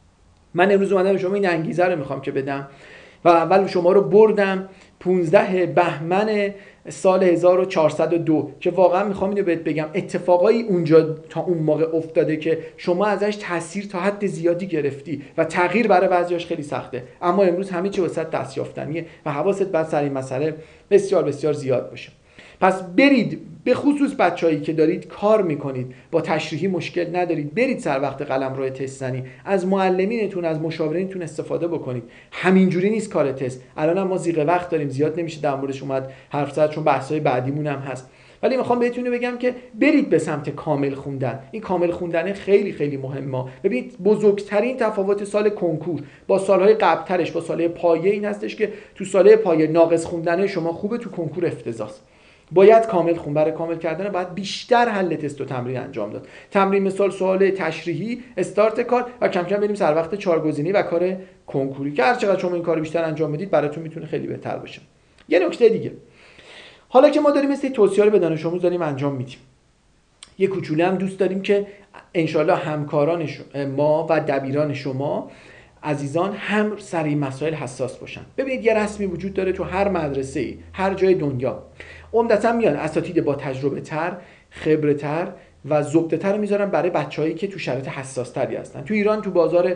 من امروز اومدم شما این انگیزه رو میخوام که بدم و اول شما رو بردم 15 بهمن سال 1402 که واقعا میخوام اینو بهت بگم اتفاقایی اونجا تا اون موقع افتاده که شما ازش تاثیر تا حد زیادی گرفتی و تغییر برای بعضیاش خیلی سخته، اما امروز همه چی واسه دستیافتنیه و حواست باید سر این مسئله بسیار بسیار زیاد باشه. پس برید، به خصوص بچه‌هایی که دارید کار میکنید با تشریحی مشکل ندارید، برید سر وقت قلمرو تست زنی، از معلمینتون از مشاورینتون استفاده بکنید. همینجوری نیست کار تست. الان ما زیغ وقت داریم، زیاد نمیشه در موردش اومد حرف زد چون بحث‌های بعدیمون هم هست، ولی میخوام بهتون بگم که برید به سمت کامل خوندن. این کامل خوندن خیلی خیلی مهمه. ببینید بزرگترین تفاوت سال کنکور با سالهای قبل‌ترش، با سالهای پایه این هستش که تو سالهای پایه ناقص خوندن شما خوبه، تو کنکور افتضاحه. باید کامل خون. برای کامل کردن باید بیشتر حل تست و تمرین انجام داد. تمرین مثال سوال تشریحی، استارت کار و کم کم بریم سر وقت 4 گزینه‌ای و کار کنکوری که هر چقدر شما این کارو بیشتر انجام بدید براتون میتونه خیلی بهتر باشه. یه نکته دیگه، حالا که ما داریم مثل توصیه رو به دانش آموز داریم انجام میدیم، یه کوچولو هم دوست داریم که انشالله همکاران ما و دبیران شما عزیزان هم سر این مسائل حساس باشن. ببینید یه رسمی وجود داره تو هر مدرسه‌ای، هر جای دنیا، عمدتاً میان اساتید با تجربه تر، خبره تر و زبده تر رو میذارن برای بچه‌هایی که تو شرایط حساس تری هستن. تو ایران تو بازار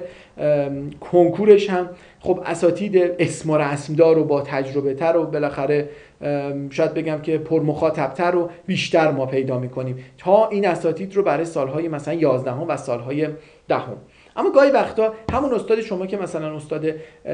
کنکورش هم خب اساتید اسم و رسمدار و با تجربه تر و بالاخره شاید بگم که پر مخاطب تر و بیشتر ما پیدا میکنیم تا این اساتید رو برای سالهای مثلا 11 و سالهای 10. اما گاهی وقتا همون استاد شما که مثلا استاد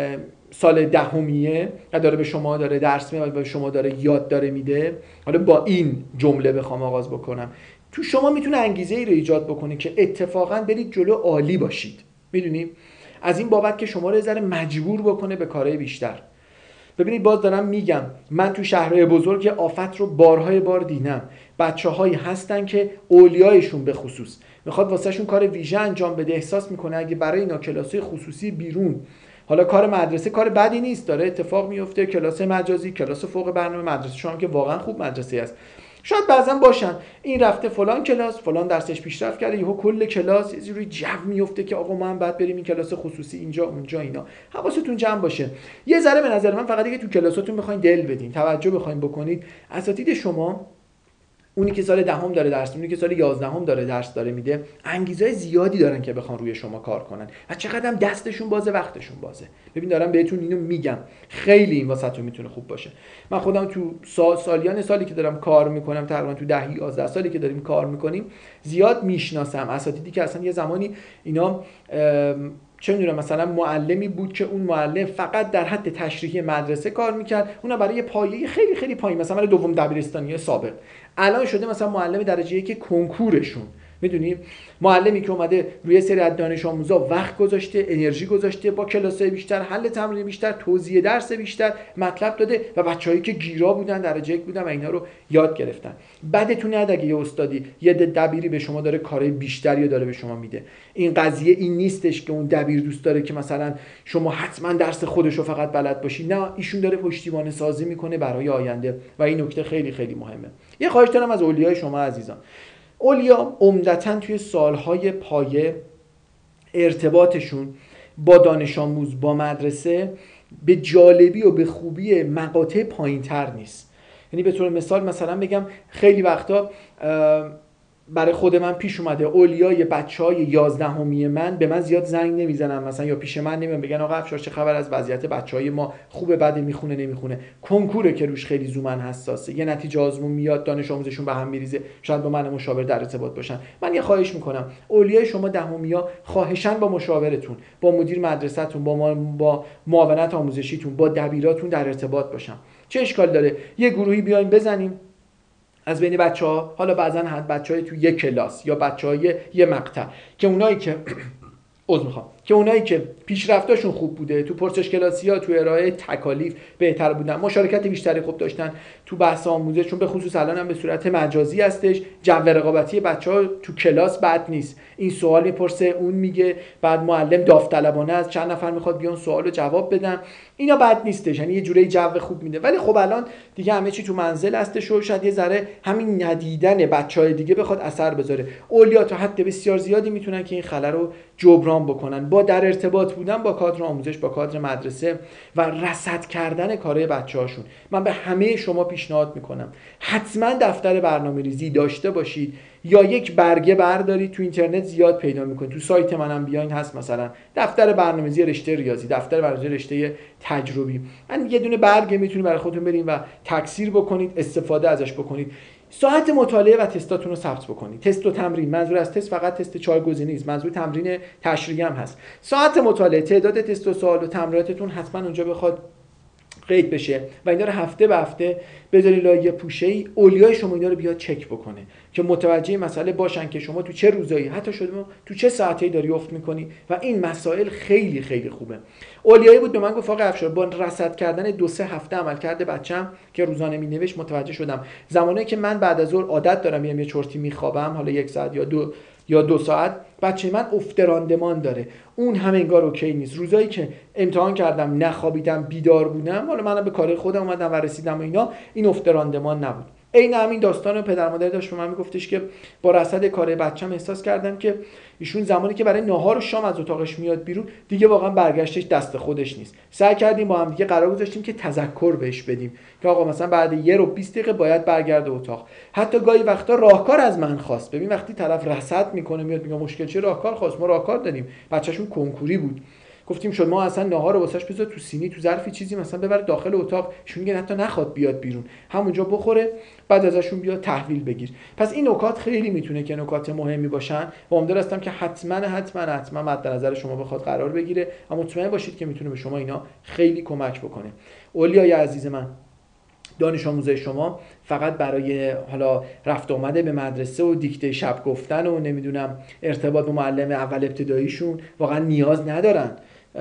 سال دهمیه و داره به شما داره درس میده و به شما داره یاد داره میده، حالا با این جمله بخوام آغاز بکنم، تو شما میتونه انگیزه ای رو ایجاد بکنه که اتفاقا برید جلو عالی باشید. میدونی از این بابت که شما رو یه ذره مجبور بکنه به کارهای بیشتر. ببینید باز دارم میگم، من تو شهرهای بزرگ آفت رو بارهای بار دیدم. بچه‌هایی هستن که اولیایشون به خصوص میخواد واسهشون کار ویژه انجام بده، احساس میکنه اگه برای اینا کلاسای خصوصی بیرون، حالا کار مدرسه کار بدی نیست، داره اتفاق میفته، کلاس مجازی، کلاس فوق برنامه مدرسه شما که واقعا خوب مدرسه است، شاید بعضا باشن این رفته فلان کلاس، فلان درسش پیشرفت کرده، یهو کل کلاس یه جوری جو میفته که آقا ما هم بعد بریم این کلاس خصوصی اینجا اونجا اینا. حواستون جمع باشه. یه ذره به نظر من فقط دیگه تو کلاساتون بخواید دل بدین، توجه بخواید بکنید، اساتید شما اونی که سال دهم داره درس، اونی که سال 11 داره درس داره میده، انگیزه زیادی دارن که بخوان روی شما کار کنن و چقدر دستشون بازه، وقتشون بازه. ببین دارم بهتون اینو میگم، خیلی این واسهتون میتونه خوب باشه. من خودم تو سالی که دارم کار میکنم، تقریبا تو 10-11 سالی که داریم کار میکنیم، زیاد میشناسم اساتیدی که اصلا یه زمانی اینا چه میدونم مثلا معلمی بود که اون معلم فقط در حد تشریحی مدرسه کار میکرد، اونم برای یه پایه خیلی خیلی پایین، مثلا برای دوم دبیرستانی سابق. الان شده مثلا معلم درجه یک کنکورشون. میدونیم معلمی که اومده روی سری از دانش آموزا وقت گذاشته، انرژی گذاشته، با کلاسای بیشتر، حل تمرین بیشتر، توضیح درس بیشتر، مطلب داده و بچه‌هایی که گیرا بودن درجه یک بودن و اینا رو یاد گرفتن. بعدتون نیاد اگه یه استادی یه دبیری به شما داره کارهای بیشتری داره به شما میده. این قضیه این نیستش که اون دبیر دوست داره که مثلا شما حتما درس خودشو فقط بلد باشی، نه، ایشون داره پشتیبانی سازی میکنه برای آینده و این نکته خیلی خیلی مهمه. یه خواهش دارم از اولیای شما عزیزان. اولیا عمدتاً توی سالهای پایه ارتباطشون با دانش آموز، با مدرسه به جالبی و به خوبی مقاطع پایین‌تر نیست. یعنی به طور مثال مثلا بگم خیلی وقتا برای خود من پیش اومده اولیای بچهای 11می من به من زیاد زنگ نمیزنن مثلا، یا پیش من نمیان بگن آقا افشار چه خبر از وضعیت بچهای ما، خوبه بده، میخونه نمیخونه. کنکوره که روش خیلی زومن حساسه، یه نتیجه آزمون میاد دانش آموزشون به هم میریزه، شاید با من مشاور در ارتباط باشن. من یه خواهش میکنم اولیای شما دهمیا خواهشاً با مشاورتون، با مدیر مدرسه‌تون، با معاونت آموزشیتون، با دبیراتون در ارتباط باشن. چه اشکال داره یه گروهی بیایم بزنیم از بین بچه‌ها، حالا بعضن بچه‌های تو یک کلاس یا بچه‌های یه مقطع، که اونایی که پیشرفتاشون خوب بوده، تو پرسش کلاسی‌ها، تو ارائه تکالیف بهتر بودن، مشارکت بیشتری خوب داشتن تو بحث آموزش، چون به خصوص الان هم به صورت مجازی هستش، جو رقابتی بچه‌ها تو کلاس بد نیست. این سوال میپرسه، اون میگه، بعد معلم داوطلبانه از چند نفر میخواد بیان سوالو جواب بدن، اینا بد نیستش، یعنی یه جوری جو خوب میده. ولی خب الان دیگه همه چی تو منزل هستش و شاید یه ذره همین ندیدن بچهای دیگه بخواد اثر بذاره. اولیا تا حد بسیار زیادی میتونن که این خلل رو جبران بکنن با در ارتباط بودن با کادر آموزش، با کادر مدرسه و رصد کردن کارهای بچه‌هاشون. من به همه شما پیشنهاد میکنم حتما دفتر برنامه‌ریزی داشته باشید، یا یک برگه بردارید، تو اینترنت زیاد پیدا میکنید، تو سایت منم بیاین هست، مثلا دفتر برنامه‌ریزی رشته ریاضی، دفتر برنامه‌ریزی رشته تجربی. من یه دونه برگه میتونید برای خودتون برین و تکثیر بکنید، استفاده ازش بکنید. ساعت مطالعه و تستاتون رو ثبت بکنید. تست و تمرین، منظور از تست فقط تست 4 گزینه‌ای نیست، منظور تمرین تشریحی هم هست. ساعت مطالعه، تعداد تست و سوال و تمریناتتون حتما اونجا بخواد قید بشه و اینا رو هفته به هفته بذاری لایه پوشه‌ای، اولیای شما اینا رو بیاد چک بکنه که متوجه مسئله باشن که شما تو چه روزایی، حتی شده تو چه ساعتی داری افت میکنی و این مسائل خیلی خیلی خوبه. اولیایی بود به من گفت آقا افشار با رصد کردن 2-3 هفته عملکرد بچم که روزانه مینوشت متوجه شدم زمانی که من بعد از ظهر عادت دارم یه چرتی میخوابم، حالا 1 ساعت یا 2 ساعت، بچه من افت راندمان داره، اون هم انگار اوکی نیست. روزایی که امتحان کردم نخوابیدم بیدار بودم، حالا منم به کار خودم اومدم و رسیدم و اینا، این افت راندمان نبود. عین همین داستانو پدر مادر داشت به من میگفتش که با رصد کار بچم احساس کردم که ایشون زمانی که برای ناهار و شام از اتاقش میاد بیرون دیگه واقعا برگشتش دست خودش نیست. سعی کردیم با هم دیگه قرار گذاشتیم که تذکر بهش بدیم که آقا مثلا بعد 1 رو 20 دقیقه باید برگرده اتاق. حتی گاهی وقتا راهکار از من خواست. ببین وقتی طرف رصد میکنه میاد میگه مشکل چیه، راهکار خواست، ما راهکار دادیم، بچه‌شون کنکوری بود، گفتیم شما اصلا ناهار رو واسش بذار تو سینی، تو ظرفی چیزی مثلا ببر داخل اتاق، ایشون میگه حتی نخواد بیاد بیرون، همونجا بخوره، بعد ازشون بیاد تحویل بگیر. پس این نکات خیلی میتونه که نکات مهمی باشن و امیدوار هستم که حتما مد نظر شما بخواد قرار بگیره و مطمئن باشید که میتونه به شما اینا خیلی کمک بکنه. اولیای عزیز من، دانش آموزای شما فقط برای حالا رفت آمده به مدرسه و دیکته شب گفتن و نمیدونم ارتباط با معلم اول ابتداییشون واقعا نیاز ندارن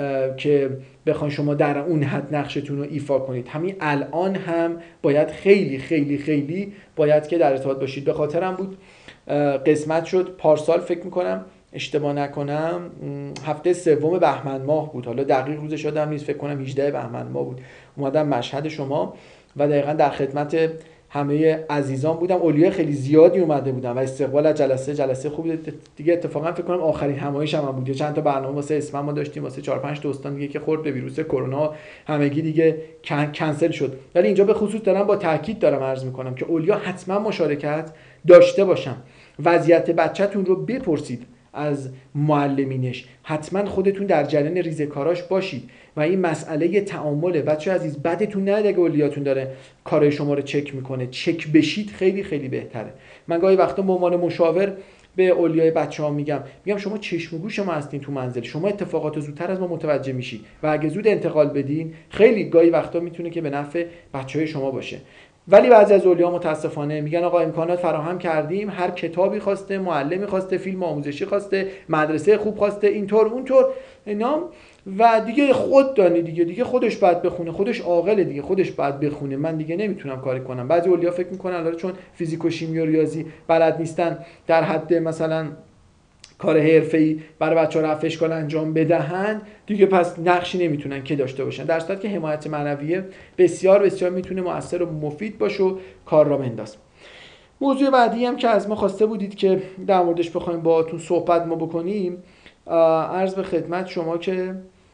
که بخواید شما در اون حد نقشتون رو ایفا کنید. همین الان هم باید خیلی خیلی خیلی باید که در ارتباط باشید. به خاطرم بود قسمت شد پارسال، فکر میکنم اشتباه نکنم هفته 3 بهمن ماه بود، حالا دقیق روزش یادم نیست، فکر کنم 18 بهمن ماه بود، اومدم مشهد شما و دقیقاً در خدمت همه عزیزان بودم. اولیاء خیلی زیادی اومده بودن و استقبال از جلسه خوبی دیگه. اتفاقا فکر کنم آخرین همایش هم بود، چند تا برنامه واسه اسم ما داشتیم، واسه 4-5 تا استان دیگه که خورد به ویروس کرونا همگی دیگه کنسل شد. ولی اینجا به خصوص دارم با تاکید عرض میکنم که اولیاء حتما مشارکت داشته باشن. وضعیت بچه‌تون رو بپرسید از معلمینش، حتما خودتون در جریان ریزکاراش باشید و این مسئله تعامله. بچه عزیز بدتون نیاد اگه اولیاتون داره کارهای شما رو چک میکنه، چک بشید خیلی خیلی بهتره. من گاهی وقتا به عنوان مشاور به اولیای بچه‌ها میگم شما چشم و گوش ما هستین تو منزل، شما اتفاقات زودتر از ما متوجه میشید و اگه زود انتقال بدین خیلی گاهی وقتا میتونه که به نفع بچهای شما باشه. ولی بعضی از اولیا متاسفانه میگن آقا امکانات فراهم کردیم، هر کتابی خواسته، معلمی خواسته، فیلم آموزشی خواسته، مدرسه خوب خواسته، اینطور اونطور اینا، و دیگه خود دانی دیگه خودش باید بخونه، خودش عاقله دیگه، خودش باید بخونه، من دیگه نمیتونم کاری کنم. بعضی اولیا فکر میکنن الان چون فیزیک و شیمی و ریاضی بلد نیستن در حد مثلا کار حرفه‌ای برای بچه‌ها رفع اشکال انجام بدهند، دیگه پس نقشی نمیتونن که داشته باشن. در صورتی که حمایت معنویه بسیار بسیار میتونه مؤثر و مفید باشه و کار را بندازه. موضوع بعدی هم که از ما خواسته بودید که در موردش بخوایم باهاتون صحبت ما بکنیم، عرض به خدمت شما که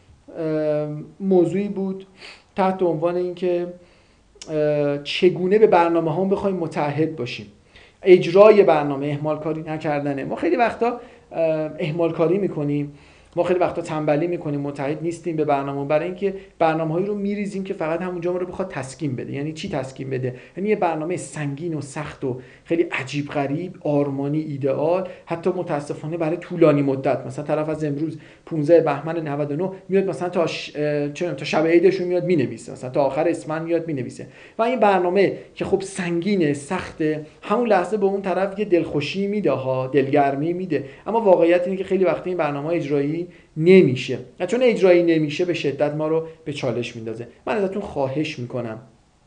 موضوعی بود تحت عنوان این که چگونه به برنامه ها بخوایم متعهد باشیم. اجرای برنامه، اهمال کاری نکردنه. ما خیلی وقتا اهمال کاری میکنیم، ما خیلی وقتا تنبلی میکنیم، متعهد نیستیم به برنامه، برای اینکه برنامه‌هایی رو میریزیم که فقط همونجا ما رو بخواد تسکین بده. یعنی چی تسکین بده؟ یعنی یه برنامه سنگین و سخت و خیلی عجیب غریب، آرمانی، ایدئال، حتی متاسفانه برای طولانی مدت. مثلا طرف از امروز 15 بهمن 99 میاد مثلا تا شب عیدش رو میاد مینویسه، مثلا تا آخر اسفند میاد مینویسه، و این برنامه که خب سنگینه، سخته، همون لحظه به اون طرف یه دلخوشی میده ها، دلگرمی میده، اما واقعیت اینه که خیلی وقتی این برنامه اجرایی نمیشه. چون اجرایی نمیشه به شدت ما رو به چالش میندازه. من ازتون خواهش میکنم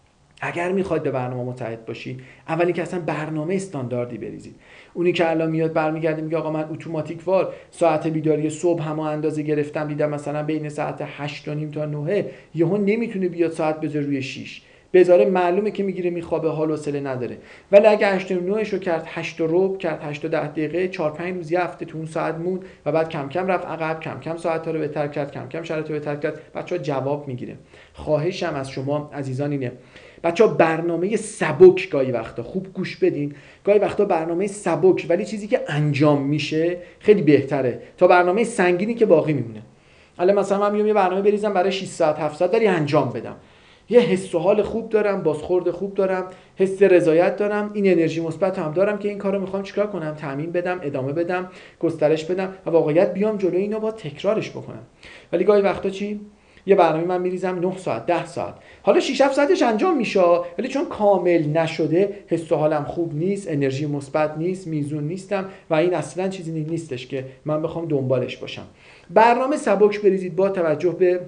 اگر میخواید به برنامه متعهد باشید، اولی که اصلا برنامه استانداردی بریزید. اونی که الان میاد برمیگرده میگه آقا من اتوماتیک وار ساعت بیداری صبح همه اندازه گرفتم، دیدم مثلا بین ساعت 8 و نیم تا 9، یهو نمیتونه بیاد ساعت بذاره روی 6 بذاره، معلومه که میگیره میخوابه، حال و حوصله نداره. ولی اگه 8 و 9 شو کرد، 8 و ربع کرد، 8 و 10 دقیقه، 4 5 روز یه هفته تو اون ساعت موند و بعد کم کم رفت عقب، کم کم ساعت‌ها رو بهتر کرد، کم کم شرایط رو بهتر کرد، بچه‌ها جواب میگیره. خواهشم از شما عزیزان اینه بچه‌ها برنامه سبک گاهی وقتا خوب گوش بدین، گاهی وقتا برنامه سبک ولی چیزی که انجام میشه خیلی بهتره تا برنامه سنگینی که باقی میمونه. حالا مثلا من میام یه برنامه بریزم برای 6 ساعت 7 ساعت ولی انجام بدم، یه حس و حال خوب دارم، بازخورد خوب دارم، حس رضایت دارم، این انرژی مثبت هم دارم که این کارو میخوام چیکار کنم، تامین بدم، ادامه بدم، گسترش بدم و واقعیت بیام جلوی اینو با تکرارش بکنم. ولی گاهی وقتا چی؟ یه برنامه من میریزم 9 ساعت 10 ساعت، حالا 6 7 ساعتش انجام میشه ولی چون کامل نشده حس و حالم خوب نیست، انرژی مثبت نیست، میزون نیستم و این اصلا چیزی نیستش که من بخوام دنبالش باشم. برنامه سبک بریزید با توجه به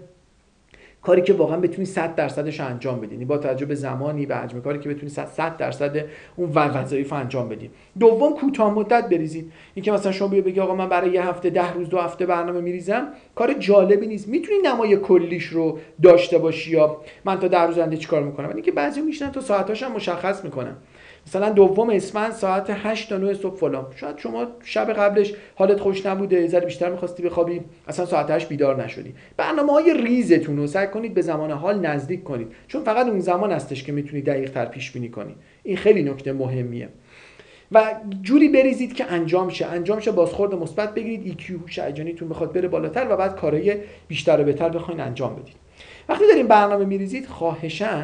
کاری که واقعا بتونی 100%ش انجام بدین، با توجه به زمانی و حجم کاری که بتونی 100% اون وظایف انجام بدین. دوم کوتاه مدت بریزید. این که مثلا شما بگی آقا من برای یه هفته 10 روز 2 هفته برنامه میریزم، کار جالبی نیست. میتونی نمای کلیش رو داشته باشی یا من تا 10 روز آینده چیکار میکنم، اینکه بعضی میشنن تا ساعتاش هم مشخص میکنن، مثلا دوم اسفند ساعت 8 تا 9 صبح فلان. شاید شما شب قبلش حالت خوش نبوده، ذره بیشتر می‌خواستی بخوابی، اصلا ساعت 8 بیدار نشدی. برنامه‌های ریزتون رو سعی کنید به زمان حال نزدیک کنید، چون فقط اون زمان هستش که میتونید دقیق‌تر پیش بینی کنید. این خیلی نکته مهمیه. و جوری بریزید که انجام شه، بازخورد مثبت بگیرید، EQ هوش هیجانیتون بخواد بره بالاتر و بعد کارهای بیشتر و بهتر بخواید انجام بدید. وقتی دارین برنامه میریزید خواهشاً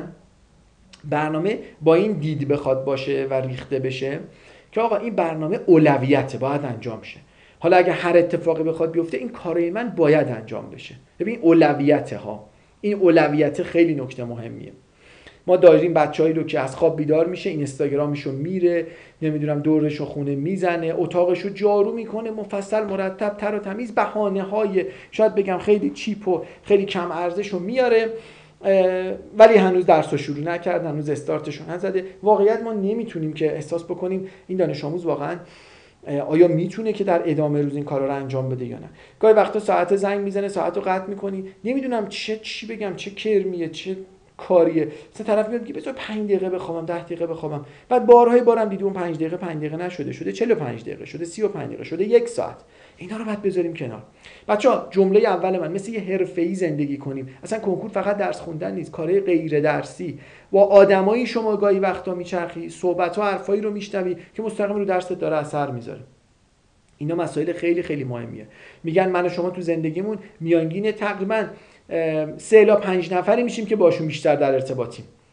برنامه با این دید بخواد باشه و ریخته بشه که آقا این برنامه اولویته، باید انجام شه. حالا اگه هر اتفاقی بخواد بیفته این کارای من باید انجام بشه. ببین اولویته ها، این اولویت خیلی نکته مهمیه. ما داریم بچه‌ای رو که از خواب بیدار میشه، اینستاگرامشو میره، نمیدونم دورشو خونه میزنه، اتاقشو جارو میکنه، مفصل مرتب تر و تمیز، بهانه‌های شاید بگم خیلی چیپ و خیلی کم ارزشو میاره، ولی هنوز درسو شروع نکرد، هنوز استارتشو نزده. واقعیت ما نمیتونیم که احساس بکنیم این دانش آموز واقعا آیا میتونه که در ادامه روز این کارا رو انجام بده یا نه. گاهی وقتا ساعت زنگ میزنه، ساعتو قطع میکنی، نمیدونم چی بگم، چه کرمیه، چه کاریه. مثلا طرف میاد میگه بذار 5 دقیقه بخوابم، 10 دقیقه بخوابم، بعد بارم دیدی اون 5 دقیقه نشده، شده 45 دقیقه، شده 35 دقیقه، شده 1 ساعت. اینا رو باید بذاریم کنار. بچه‌ها جمله اول من مثل یه حرفه‌ای زندگی کنیم. اصلا کنکور فقط درس خوندن نیست، کارهای غیر درسی با آدمایی شما گاهی وقتا میچرخی، صحبت‌ها، حرفایی رو میشنوی که مستقیم رو درست داره اثر میذاره. اینا مسائل خیلی خیلی مهمیه. میگن من و شما تو زندگیمون میانگین تقریبا 3 الی 5 نفری میشیم که باشون بیشتر در ارتباطیم.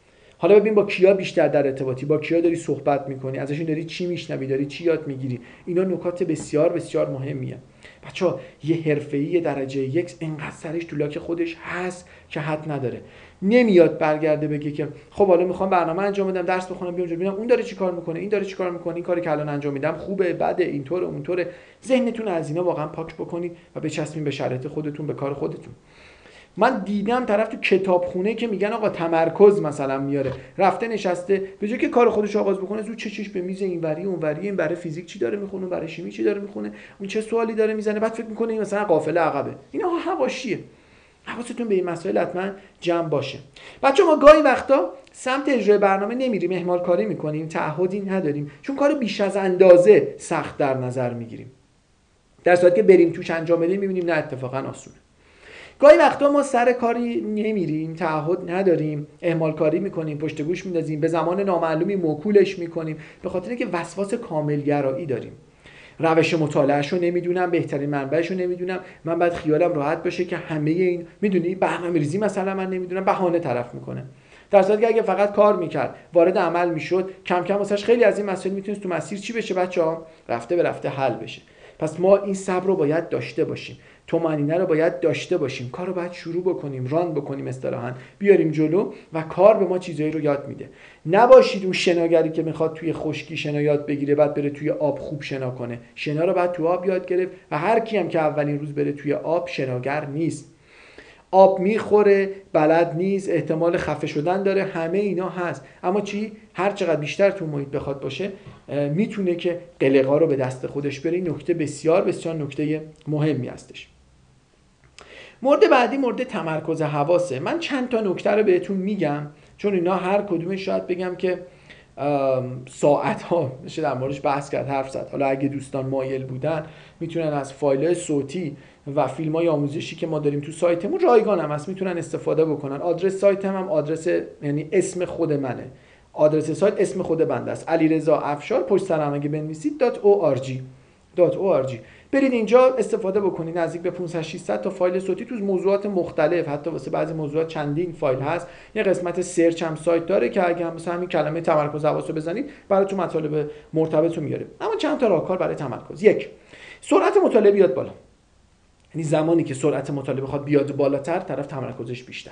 حالا ببین با کیا بیشتر در ارتباطی، با کیا داری صحبت میکنی، ازشون داری چی میشنوی، داری چی یاد میگیری. اینا نکات بسیار بسیار مهمیه. بچه‌ها یه حرفه‌ای درجه یک انقدر سرش تو لاک خودش هست که حد نداره. نمیاد برگرده بگه که خب حالا میخوام برنامه انجام بدم، درس بخونم، بیام ببینم اون داره چیکار میکنه، این داره چیکار میکنه، این کاری که الان انجام میدم خوبه، بده، اینطوره، اونطوره. ذهنتون از اینا واقعا پاک بکنید و بچسبین به شرایط خودتون، به کار خودتون. من دیدم طرف تو کتابخونه که میگن آقا تمرکز مثلا میاره، رفته نشسته به جای که کار خودش آغاز بکنه زود چش به میز اینوری اونوری، این برای فیزیک چی داره میخونه، برای شیمی چی داره میخونه، اون چه سوالی داره میزنه، بعد فکر میکنه این مثلا قافله عقبه. اینا حواشیه. حواستون به این مسائل حتما جمع باشه. بچه ما گاهی وقتا سمت اجرای برنامه نمیریم، اهمال کاری میکنیم، تعهدی نداریم، چون کار بیش از اندازه سخت در نظر میگیریم، در صورتی که بریم توش انجام بدیم میبینیم نه اتفاقا آسونه. گاهی وقتا ما سر کاری نمیریم، تعهد نداریم، اهمال کاری میکنیم، پشت گوش میندازیم، به زمان نامعلومی موکولش میکنیم، به خاطر اینکه وسواس کاملگرایی داریم. روش مطالعهشو نمیدونم، بهترین منبعشو نمیدونم، من بعد خیالم راحت باشه که همه این میدونی برنامه‌ریزی مثلا من نمیدونم، بهانه طرف میکنه. در صورتی که اگه فقط کار میکرد، وارد عمل میشد، کم کم واسش خیلی از این مسائل میتونست تو مسیر چی بشه بچه‌ها، رفته به رفته حل بشه. پس ما این صبر رو باید داشته باشیم، طمأنینه رو باید داشته باشیم، کار رو باید شروع بکنیم، ران بکنیم، اصطلاحاً بیاریم جلو و کار به ما چیزایی رو یاد میده. نباشید اون شناگری که میخواد توی خشکی شنا یاد بگیره بعد بره توی آب خوب شنا کنه. شنا رو بعد تو آب یاد گرفت و هر کی هم که اولین روز بره توی آب شناگر نیست. آب میخوره، بلد نیست، احتمال خفه شدن داره، همه اینا هست. اما چی؟ هر چقدر بیشتر تو محیط بخواد باشه میتونه که قلقا رو به دست خودش بره. این نکته بسیار بسیار نکته مهمی هستش. مورد بعدی مورد تمرکز حواسه. من چند تا نکته رو بهتون میگم چون اینا هر کدومش شاید بگم که ساعت ها میشه در موردش بحث کرد، حرف زد. حالا اگه دوستان مایل بودن میتونن از فایل صوتی و فیلم های آموزشی که ما داریم تو سایتمون، رایگان هم هست، میتونن استفاده بکنن. آدرس سایتم هم آدرس یعنی اسم خود منه، آدرس سایت اسم خود بنده است، علیرضا افشار پشت سر هم اگه بنویسید .org. برید اینجا استفاده بکنید. نزدیک به 500 600 تا فایل صوتی تو موضوعات مختلف، حتی واسه بعضی موضوعات چندین فایل هست. یه قسمت سرچ هم سایت داره که اگه هم مثلا همین کلمه تمرکز حواس رو بزنید براتون مطالب مرتبط رو میاره. اما چند تا راهکار برای تمرکز. یک، سرعت مطالعه بیاد بالا. یعنی زمانی که سرعت مطالعه بخواد بیاد بالاتر، طرف تمرکزش بیشتر.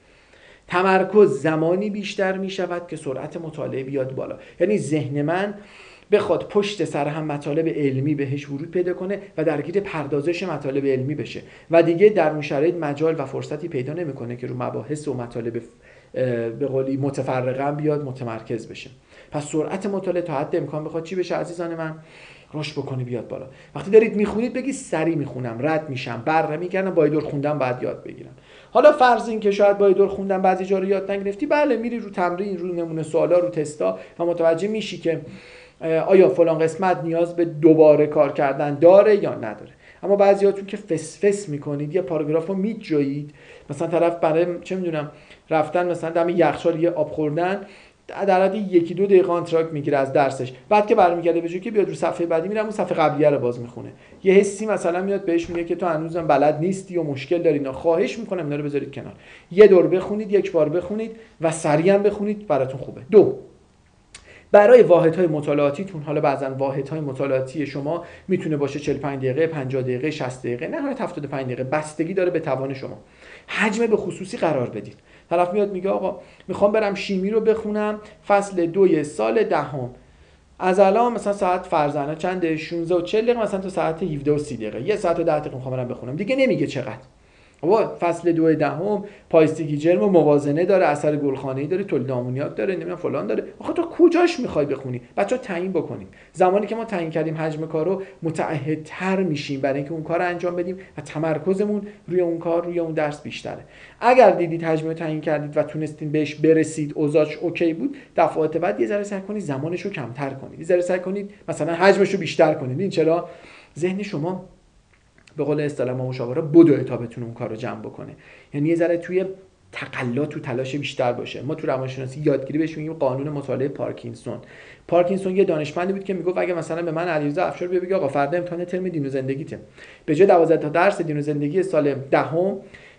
تمرکز زمانی بیشتر میشود که سرعت مطالعه بیاد بالا. یعنی ذهن من بخواد پشت سر هم مطالب علمی بهش ورود پیدا کنه و درگیر پردازش مطالب علمی بشه و دیگه در اون شرایط مجال و فرصتی پیدا نمیکنه که رو مباحث و مطالب به قولی متفرقه بیاد متمرکز بشه. پس سرعت مطالعه تا حد امکان بخواد چی بشه عزیزان من؟ رشد بکنه، بیاد بالا. وقتی دارید میخونید بگید سری میخونم، رد میشم، بر نمیگردم، با دور خوندم بعد یاد بگیرم. حالا فرض این که شاید با دور خوندم بعضی جا رو یاد نگرفتی، بله میری رو تمرین، رو نمونه سوالا، رو تستا و متوجه میشی که آیا فلان قسمت نیاز به دوباره کار کردن داره یا نداره. اما بعضیاتون که فس میکنید، یه پاراگراف رو میجویید، مثلا طرف برای چه میدونم رفتن مثلا دم یخچال یه آب خوردن در حد 1-2 دقیقه آنتراک میگیره از درسش، بعد که برمیگرده به جایی که بیاد رو صفحه بعدی میره اون صفحه قبلیه رو باز میخونه. یه حسی مثلا میاد بهش میگه که تو هنوزم بلد نیستی و مشکل داری. اینا خواهش میکنم اینا رو بذارید کنار، یه دور بخونید، یک بار بخونید و سریع هم بخونید، براتون خوبه. دو، برای واحدهای مطالعاتیتون، حالا بعضن واحدهای مطالعاتی شما میتونه باشه 45 دقیقه، 50 دقیقه، 60 دقیقه، نهایت 75 دقیقه، بستگی داره به توان شما. حجم به خصوصی قرار بدید. طرف میاد میگه آقا میخوام برم شیمی رو بخونم فصل 2 سال 10، از الان مثلا ساعت فرضاً چنده 16 و 40 دقیقه مثلا تا ساعت 17 و 30 دقیقه، 1 ساعت و 10 دقیقه میخوام برم بخونم. دیگه نمیگه چقدر. فصل 2 دهم پایستگی جرم و موازنه داره، اثر گلخانه‌ای داره، تولید آمونیاک داره، نمیدونم فلان داره. آخه تو کجاش میخوای بخونی؟ بچه‌ها تعیین بکنید. زمانی که ما تعیین کردیم حجم کارو، متعهدتر میشیم برای اینکه اون کار رو انجام بدیم و تمرکزمون روی اون کار، روی اون درس بیشتره. اگر دیدید حجم رو تعیین کردید و تونستین بهش برسید، اوضاعش اوکی بود، دفعات بعد یه ذره سعی کنید زمانشو کمتر کنید. یه ذره سعی کنید مثلا حجمشو بیشتر کنید. این چرا؟ ذهن شما به قول اصطلاح ما مشاوره بدو تا بتونه اون کار رو جمع بکنه. یعنی یه ذره توی تقلا تو تلاش بیشتر باشه. ما تو روانشناسی یادگیری بهش میگیم قانون مطالعه پارکینسون یه دانشمندی بود که میگفت اگه مثلا به من علیرضا افشار بگه آقا فردا امتحان ترم دین و زندگیته، به جای 12 تا درس دین و زندگی سال 10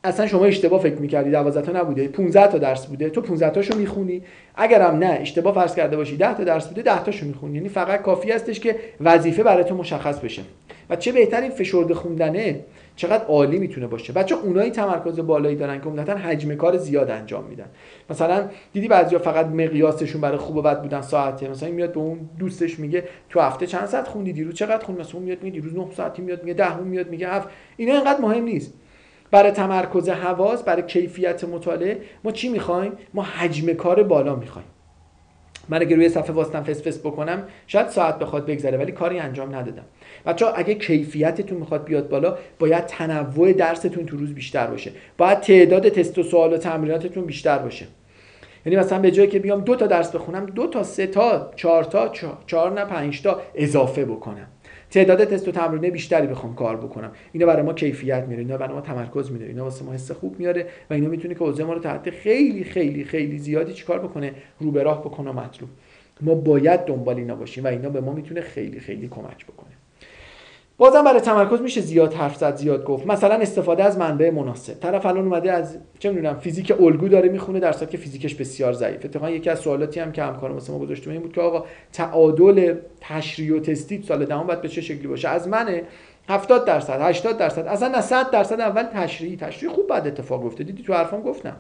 اصلا شما اشتباه فکر می‌کردی 12 تا نبوده 15 تا درس بوده، تو 15 تاشو میخونی، اگرم نه اشتباه فرض کرده باشی 10 تا درس بوده 10 تاشو میخونی. یعنی فقط کافی هستش که وظیفه برای تو مشخص بشه. و چه بهتر این فشرده خوندنه چقدر عالی میتونه باشه. بچه اونایی تمرکز بالایی دارن که عمدتاً حجم کار زیاد انجام میدن. مثلا دیدی بعضیا فقط مقیاسشون برای خوب و بد بودن ساعته، مثلا میاد به اون دوستش میگه تو هفته چند ساعت خوندی، دیروز چقدر خوندی، مثلا میاد میگه دیروز 9 ساعتی، میاد میگه 10 میاد میگه 7. اینا اینقدر مهم نیست. برای تمرکز حواس، برای کیفیت مطالعه ما چی میخوایم؟ ما حجم کار بالا میخوایم. من اگه روی صفحه واسطم فس بکنم شاید ساعت بخواد بگذره ولی کاری انجام ندادم. بچه‌ها اگه کیفیتتون میخواد بیاد بالا باید تنوع درستون تو روز بیشتر باشه، باید تعداد تست و سوال و تمریناتتون بیشتر باشه. یعنی مثلا به جایی که بیام 2 تا درس بخونم 2 تا 3 تا 4 تا 4 نه 5 تا اضافه بکنم، تعداد تست و تمرین بیشتری بخوام کار بکنم. اینا برای ما کیفیت میاره، اینا برای ما تمرکز میاره، اینا واسه ما حس خوب میاره و اینا میتونه که اوضاع ما رو تحت خیلی خیلی خیلی زیادی چیکار بکنه، رو به راه بکنه مطلوب. ما باید دنبال اینا باشیم و اینا به ما میتونه خیلی خیلی کمک بکنه. بازم برای تمرکز میشه زیاد حرف زد، زیاد گفت. مثلا استفاده از منبع مناسب. طرف الان اومده از چه میدونم فیزیک الگو داره میخونه در صورتی که فیزیکش بسیار ضعیفه. اتفاقا یکی از سوالاتی هم که همکارم واسه ما گذاشته این بود که آقا تعادل تشریح و تستی سال دهم باید به چه شکلی باشه؟ از من 70% 80% اصلا 100% اول تشریح خوب بعد اتفاق افتاد. دیدی تو حرفام گفتم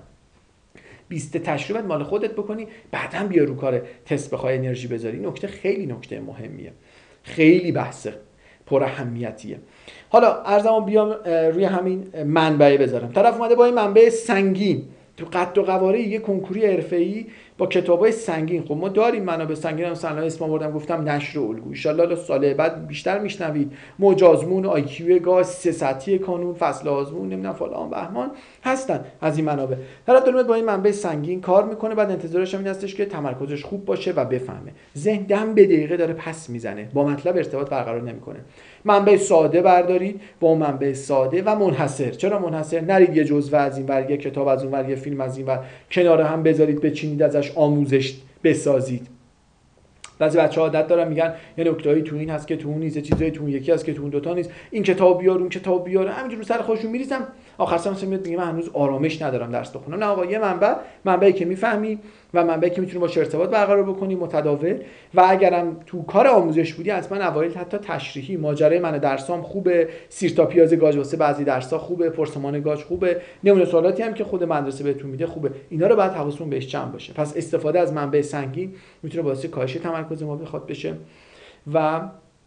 20 تشریح بعد مال خودت بکنی، بعداً بیا رو کار تست بخوای انرژی بذاری. نکته خیلی نکته مهمیه، خیلی بحث پر اهمیتیه. حالا عرضمو بیام روی همین منبع بذارم. طرف اومده با این منبع سنگین تو قد و قواره یه کنکوری حرفه‌ای با کتابای سنگین. خب ما داریم منابع سنگین، مثلا اسم آوردم گفتم نشر الگو، ان شاءالله سال بعد بیشتر میشنوید. موج آزمون، آی کیو گاز، سه سطحی کانون، فصل آزمون، نمیدونم فلان بهمان هستن از این منابع. طرف داره با این منبع سنگین کار میکنه، بعد انتظارش هم این هستش که تمرکزش خوب باشه و بفهمه. ذهن دم به دقیقه داره پس میزنه، با مطلب ارتباط برقرار نمیکنه. منبع ساده بردارید، با منبع ساده و منحصر. چرا منحصر؟ نرید یه جزوه از این ور، یه کتاب از اون ور، یه فیلم از این ور کنار هم بذارید بچینید ازش آموزش بسازید. بعضی بچه‌ها عادت دارن میگن یه نکته‌ای تو این هست که تو اون نیست، چیزایی تو اون یکی هست که تو اون دوتا نیست، این کتاب بیار اون کتاب بیار، همینجوری رو سر خودشون میریزم. آخر سر میاد میگه من هنوز آرامش ندارم درس بخونم. نه آقا، یه منبعی که میفهمی و منبعی که میتونی باشه ارتباط برقرار بکنی متداول. و اگرم تو کار آموزش بودی حتما اوایل حتی تشریحی، ماجرای من درسام خوبه، سیر تا پیاز گاج واسه بعضی درس‌ها خوبه، پرسمان گاج خوبه، نمونه سوالاتی هم که خود مدرسه بهتون میده خوبه. اینا رو بعد حواستون بهش جمع باشه. پس استفاده از منبع سنگین میتونه باعث کاهش تمرکز ما بخواد بشه. و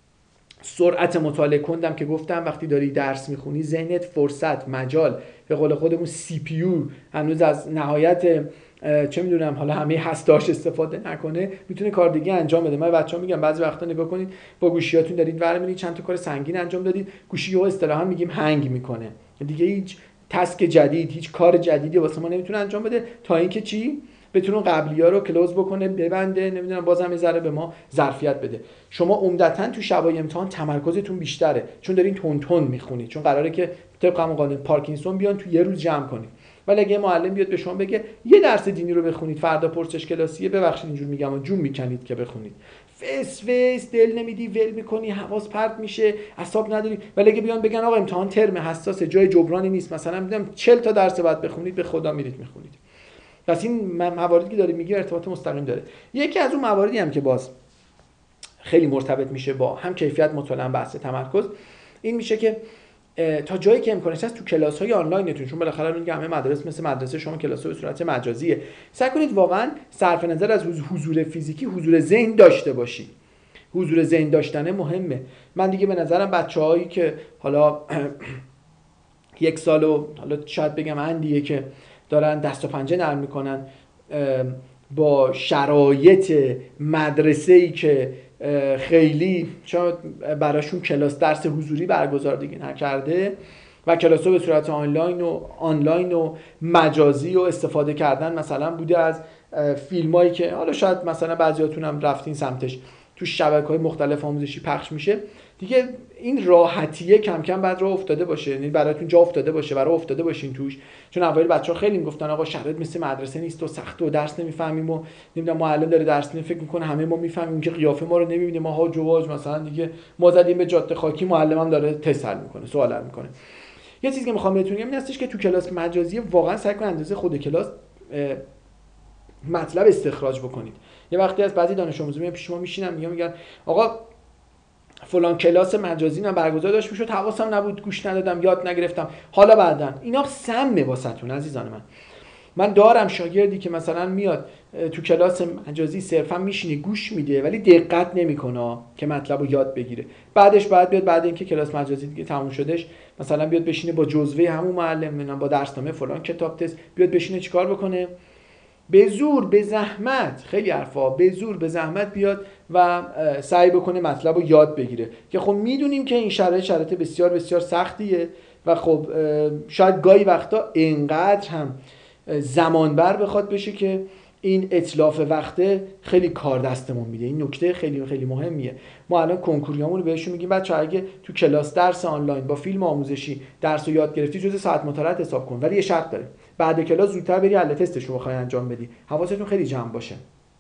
سرعت مطالعه کندم که گفتم وقتی داری درس میخونی ذهنت فرصت، مجال، به قول خودمون سی پی یو هنوز از نهایت چه میدونم حالا همه هستاش استفاده نکنه، میتونه کار دیگه انجام بده. من بچه‌ها میگم بعضی وقتا نگاه کنید با گوشیاتون دارید ور میرید چند تا کار سنگین انجام دادید، گوشی رو اصطلاحا میگیم هنگ میکنه، دیگه هیچ تسک جدید، هیچ کار جدیدی واسه ما نمیتونه انجام بده تا اینکه چی بتونه قبلی‌ها رو کلوز بکنه، ببنده، نمیدونم بازم یه ذره به ما ظرفیت بده. شما عمدتاً تو شبای امتحان تمرکزتون بیشتره چون دارین تون تون میخونید، چون قراره که طبق همون قانون پارکینسون بیان تو یه روز جمع کنید. ولی اگه معلم بیاد به شما بگه یه درس دینی رو بخونید فردا پرسش کلاسیه، ببخشید اینجور میگم جون میکنید که بخونید، فس دل نمیدی، ول میکنی، حواس پرت میشه، اعصاب نداری. ولی اگه بیان بگن آقا امتحان ترم حساسه، جای جبرانی نیست، مثلا میگم 40 تا درس بعد بخونید، به خدا میرید میخونید. پس این مواردی که داره میگه ارتباط مستقیم داره. یکی از اون مواردی هم که باز خیلی مرتبط میشه با هم کیفیت مطالعه، بحث تمرکز، این میشه که تا جایی که امکانش هست تو کلاس‌های آنلاینتون، چون بالاخره میگم همه مدارس مثل مدرسه شما کلاس‌ها به صورت مجازیه، سعی کنید واقعا صرف نظر از حضور فیزیکی حضور ذهن داشته باشید. حضور ذهن داشتن مهمه. من دیگه به نظرم بچه‌هایی که حالا یک سال و حالا شاید بگم اندیه که دارن دست و پنجه نرم میکنن با شرایط مدرسه‌ای که خیلی شاید براشون کلاس درس حضوری برگزار دیگه نکرده و کلاس‌ها به صورت آنلاین و مجازی و استفاده کردن مثلا بوده از فیلمایی که حالا شاید مثلا بعضیاتون هم رفتین سمتش تو شبکه‌های مختلف آموزشی پخش میشه دیگه، این راحتیه کم کم بعد راه افتاده باشه، یعنی براتون جا افتاده باشه، برای افتاده باشین توش. چون اوایل بچه‌ها خیلی میگفتن آقا شرایط مثل مدرسه نیست و سخت و درس نمیفهمیم و نمیدونم معلم داره درس میده فکر میکنه همه ما میفهمیم که قیافه ما رو نمیبینه، ماها جواج مثلا دیگه ما زدیم به جاده خاکی، معلمم داره تست حل میکنه، سوال حل میکنه. یه چیزی که میخوام بهتون بگم این هستش که تو کلاس مجازی واقعا سعی کنید اندازه خود کلاس مطلب استخراج بکنید. یه وقتی از بعضی دانش آموزا میان پیش ما میشینن میگن آقا فلان کلاس مجازی من برگزار داشت میشد، حواسم نبود، گوش ندادم، یاد نگرفتم، حالا بعدن. اینا سمه واسهتون عزیزان من دارم شاگردی که مثلا میاد تو کلاس مجازی صرفا میشینه گوش میده ولی دقت نمیکنه که مطلب رو یاد بگیره. بعدش بعد بیاد بعد اینکه کلاس مجازی دیگه تموم شدش مثلا بیاد بشینه با جزوه همون معلم، با درسنامه فلان کتاب تست بیاد بشینه چیکار بکنه؟ به زور به زحمت، خیلی حرفا، به زور به زحمت بیاد و سعی بکنه مطلب رو یاد بگیره که خب میدونیم که این شرایط بسیار بسیار سختیه و خب شاید گاهی وقتا اینقدر هم زمان بر بخواد بشه که این اتلاف وقته خیلی کار دستمون میده. این نکته خیلی خیلی مهمیه. ما الان کنکوریامون رو بهشون میگیم بچه‌ها اگه تو کلاس درس آنلاین با فیلم آموزشی درس رو یاد گرفتی جزء ساعت مطالعه حساب کن، ولی یه شرط داره، بعد کلاس زودتر بری حل تستش رو بخوای انجام بدی. حواستون خیلی جمع باشه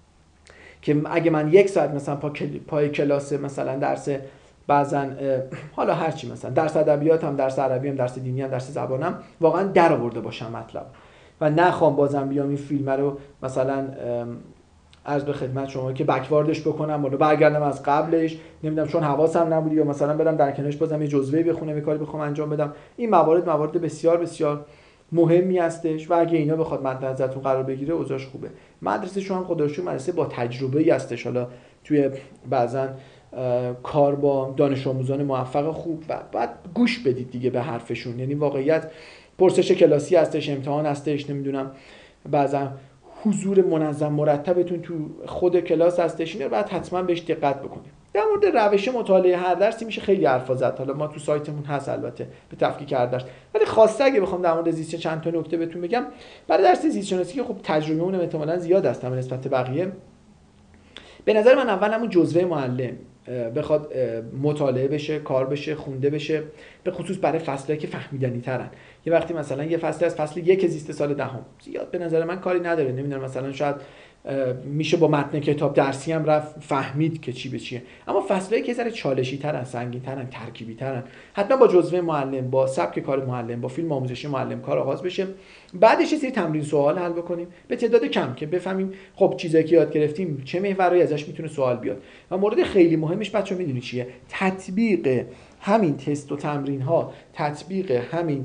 که اگه من یک ساعت مثلا پای کلاس مثلا درس بعضا حالا هر چی مثلا درس ادبیات هم، درس عربی هم، درس دینی هم، درس زبانم واقعا در آورده باشم مطلب و نخوام بازم بیام این فیلم رو مثلا عرض به خدمت شما که بکواردش بکنم ولی برگردم از قبلش نمیدونم چون حواسم نبود یا مثلا برم در کنارش بازم یه جزوه بخونم یه کاری بخوام انجام بدم. این موارد بسیار بسیار مهمی هستش و اگه اینا بخواد مد نظرتون قرار بگیره اوضاعش خوبه. مدرسه شما هم خدا رو شکر مدرسه با تجربه‌ای هستش، حالا توی بعضن کار با دانش آموزان موفق خوب و بعد گوش بدید دیگه به حرفشون. یعنی واقعیت پرسش کلاسی هستش، امتحان هستش، نمیدونم بعضا حضور منظم مرتبتون تو خود کلاس هستش، اینا بعد حتما بهش دقت بکنید. در مورد روش مطالعه هر درسی میشه خیلی حرفا زد، حالا ما تو سایتمون هست البته به تفکیک هر درس، ولی خواسته اگه بخوام در مورد زیست چند تا نکته بهتون بگم برای درس زیست شناسی که خب تجربه اون احتمالاً زیاد است نسبت به بقیه، به نظر من اول همون جزوه معلم بخواد مطالعه بشه، کار بشه، خونده بشه، به خصوص برای فصلایی که فهمیدنی ترن. یه وقتی مثلا یه فصل از فصل 1 زیست سال دهم زیاد به نظر من کاری نداره، نمیدونم مثلا شاید میشه با متن کتاب درسی هم رفت فهمید که چی به چیه، اما فصلایی که ذره چالشی ترن، سنگین ترن، ترکیبی ترن، حتما با جزوه معلم، با سبک کار معلم، با فیلم آموزشی معلم کار آغاز بشه. بعدش یه سری تمرین سوال حل بکنیم به تعداد کم که بفهمیم خب چیزایی که یاد گرفتیم چه محوری ازش میتونه سوال بیاد. و مورد خیلی مهمش بچه‌ها میدونی چیه؟ تطبیق همین تست و تمرین ها، تطبیق همین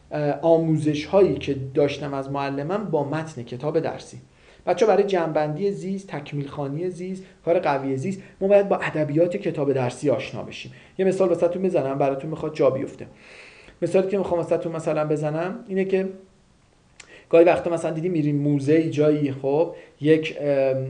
آموزش هایی که داشتم از معلمم با متن کتاب درسی. بچه‌ها برای جنبندی زیست، تکمیل خوانی زیست، کار قوی زیست ما باید با ادبیات کتاب درسی آشنا بشیم. یه مثال واسهتون بزنم براتون میخواد جا بیفته. مثالی که میخوام واسهتون مثلا بزنم اینه که گاهی وقتا مثلا دیدی میریم موزه جایی، خب یک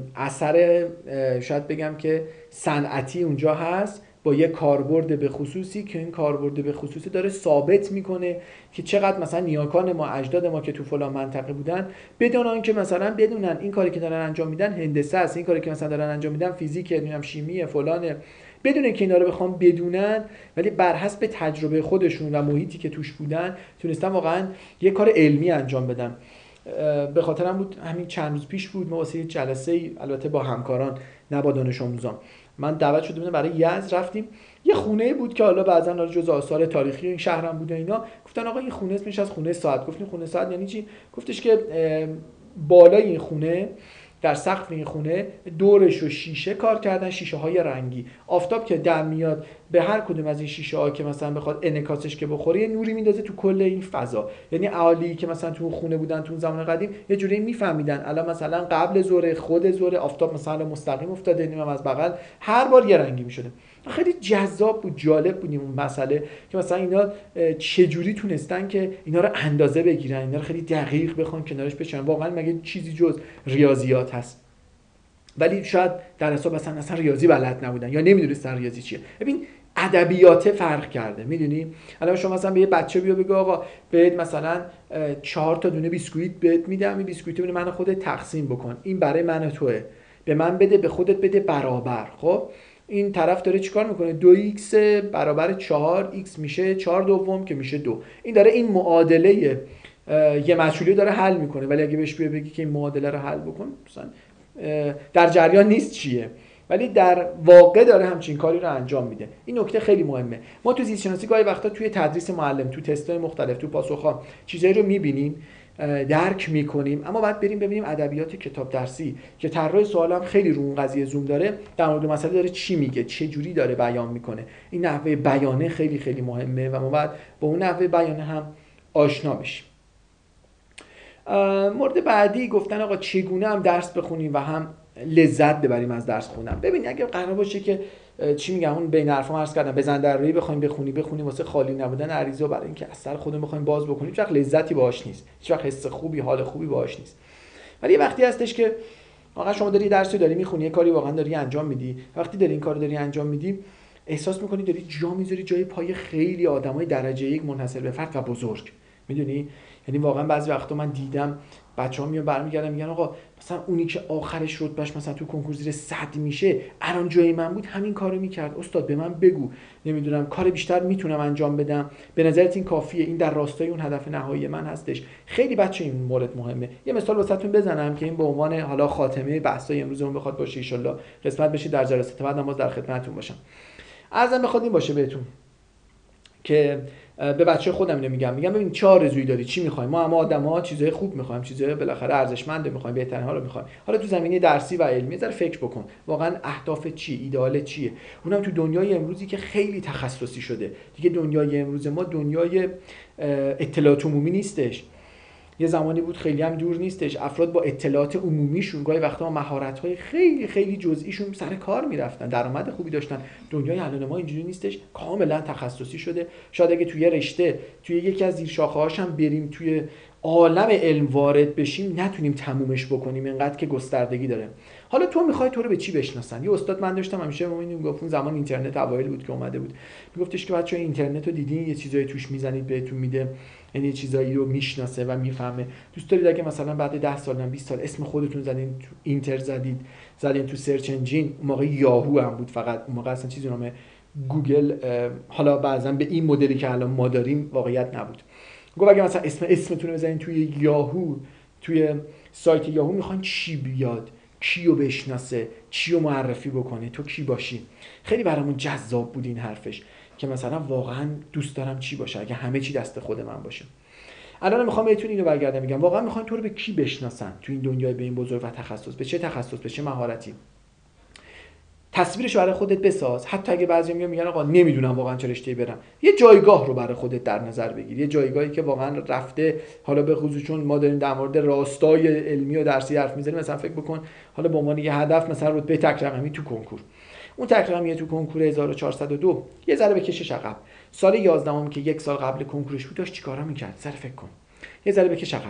اثر شاید بگم که صنعتی اونجا هست با یه کاربرد به خصوصی که این کاربرد به خصوصی داره ثابت میکنه که چقدر مثلا نیاکان ما، اجداد ما که تو فلان منطقه بودن بدون آنکه مثلا بدونن این کاری که دارن انجام میدن هندسه است، این کاری که مثلا دارن انجام میدن فیزیک، نمیدونم شیمی فلانه، بدون که اینا رو بخوام بدونن ولی بر حسب تجربه خودشون و محیطی که توش بودن تونستن واقعا یه کار علمی انجام بدن. به خاطرم بود همین چند روز پیش بود ما واسه جلسه البته با همکاران نه با دانش آموزان من دعوت شده بودم برای یزد، رفتیم یه خونه بود که حالا بعضن جزء آثار تاریخی این شهرم بوده. اینا گفتن آقا این خونه اسمش از خونه ساعت. گفتیم خونه ساعت یعنی چی؟ گفتش که بالای این خونه در سقف این خونه دورش رو شیشه کار کردن، شیشه های رنگی، آفتاب که در میاد به هر کدوم از این شیشه ها که مثلا بخواد انعکاسش که بخوره یه نوری میندازه تو کل این فضا. یعنی اهالی که مثلا تو خونه بودن تو زمان قدیم یه جوری میفهمیدن الان مثلا قبل ظهر خود ظهر آفتاب مثلا مستقیم افتاده، نمیدونم از بغل هر بار یه رنگی میشده. خیلی جذاب بود، جالب بود اون مسئله که مثلا اینا چه جوری تونستن که اینا رو اندازه بگیرن، اینا رو خیلی دقیق بخوان کنارش بچینن. واقعا مگه چیزی جز ریاضیات هست؟ ولی شاید در حساب اصلا ریاضی بلد نبودن یا نمیدونستن ریاضی چیه. ببین ادبیات فرق کرده، میدونی؟ الان شما مثلا به یه بچه بگو آقا بهت مثلا 4 تا دونه بیسکویت بهت میدم، این بیسکویت رو من خودت تقسیم بکن، این برای من و توئه، به من بده به خودت بده برابر. خب این طرف داره چیکار میکنه؟ 2x برابر 4x میشه 4 دوم که میشه 2. این داره این معادله یه مجهولی داره حل میکنه، ولی اگه بهش بگی که این معادله رو حل بکن مثلا در جریان نیست چیه. ولی در واقع داره همچین کاری رو انجام میده. این نکته خیلی مهمه. ما تو زیست شناسی گاهی وقتا توی تدریس معلم، تو تست‌های مختلف، تو پاسخ‌ها چیزایی رو می‌بینیم، درک می‌کنیم، اما بعد بریم ببینیم ادبیات کتاب درسی که طراح سوالم خیلی رو اون قضیه زوم داره، در مورد مسئله داره چی میگه، چه جوری داره بیان میکنه. این نحوه بیانه خیلی خیلی مهمه و ما بعد با اون نحوه بیانه هم آشنا بشیم. مورد بعدی گفتن آقا چگونه هم درس بخونیم و هم لذت ببریم از درس خوندن. ببین اگه قرار باشه که چی میگم، اون بین حرفا عرض کردم بزن در روی بخوایم بخونیم واسه خالی نبودن عریضه، برای اینکه از سر خودمون بخوایم باز بکنیم، هیچ وقت لذتی باهاش نیست، هیچ وقت حس خوبی، حال خوبی باهاش نیست. ولی یه وقتی هستش که واقعا شما داری درسی داری میخونی، یه کاری واقعا داری انجام میدی، وقتی داری این کارو داری انجام میدی احساس میکنی داری جا میذاری جای پای خیلی آدمای درجه یک منحصر به فرد و بزرگ. میدونی، یعنی واقعا بعضی وقتا من دیدم بچه‌ها میان برمیگردن میگن آقا مثلا اونی که آخرش رتبهش مثلا تو کنکور زیر 100 میشه الان جای من بود همین کارو میکرد، استاد به من بگو نمیدونم کار بیشتر میتونم انجام بدم، به نظرت این کافیه، این در راستای اون هدف نهایی من هستش. خیلی بچه این مورد مهمه. یه مثال واسهتون بزنم که این به عنوان حالا خاتمه بحثای امروزمون بخواد باشه، ان شاءالله قسمت بشه در جلسات بعد باز در خدمتتون باشم. عرضم بخواد این باشه بهتون که به بچه خودم اینو میگم ببین چه آرزویی داری، چی می‌خوای؟ ما هم آدم‌ها چیزای خوب می‌خوایم، چیزای بالاخره ارزشمند می‌خوایم، بهترین ها رو می‌خوایم. حالا تو زمینه درسی و علمی ذره فکر بکن، واقعا اهداف چیه، ایدئال چیه؟ اونم تو دنیای امروزی که خیلی تخصصی شده. دیگه دنیای امروز ما دنیای اطلاعات عمومی نیستش. یه زمانی بود خیلی هم دور نیستش افراد با اطلاعات عمومیشون گاهی وقتا مهارت‌های خیلی خیلی جزئیشون سر کار میرفتن، درآمد خوبی داشتن. دنیای الان ما اینجوری نیستش، کاملا تخصصی شده. شاید اگه توی رشته توی یکی از زیر شاخه‌هاش هم بریم توی عالم علم وارد بشیم نتونیم تمومش بکنیم، اینقدر که گستردگی داره. حالا تو می‌خوای تو رو به چی بشناسن؟ یه استاد من داشتم همیشه میگفت، اون زمان اینترنت اوایل بود که اومده بود، میگفتش که بچه‌ها اینترنت رو دیدین، یه چیزایی توش میزنید بهتون میده، یعنی چیزایی رو میشناسه و میفهمه. دوست دارید اگه مثلا بعد 10 سال 20 سال اسم خودتون زدین تو اینتر زدین تو سرچ انجین، اون موقع یاهو هم بود فقط، اون موقع اصلا چیزی نام گوگل حالا بعضا به این مدلی که الان ما داریم واقعیت نبود. گفت اگه مثلا اسمتون رو بزنین توی یاهو، توی سایت یاهو، میخواین چی بیاد، کیو بشناسه، چیو معرفی بکنه، تو کی باشی. خیلی برامون جذاب بود این حرفش که مثلا واقعا دوست دارم چی باشه اگه همه چی دست خود من باشه. الان میخوام بهتون اینو برگردم میگم واقعا میخواین تو رو به کی بشناسن تو این دنیای به این بزرگ و تخصص، به چه تخصص، به چه مهارتی. تصویرش برای خودت بساز. حتی اگه بعضیا میگن آقا نمیدونم واقعا چه رشته‌ای برم، یه جایگاه رو برای خودت در نظر بگیر، یه جایگاهی که واقعا رفته. حالا به خصوص چون ما داریم در مورد راستای علمی و درسی حرف میزنیم، مثلا فکر بکن حالا به عنوان یه هدف مثلا رتبه تک رقمی تو کنکور، اون تک رقمی تو کنکور 1402 یه ذره بکشش عقب. سال 11ام که یک سال قبل کنکورش بود داشت چیکارا میکرد؟ سر فکر کن، یه ذره بکش عقب.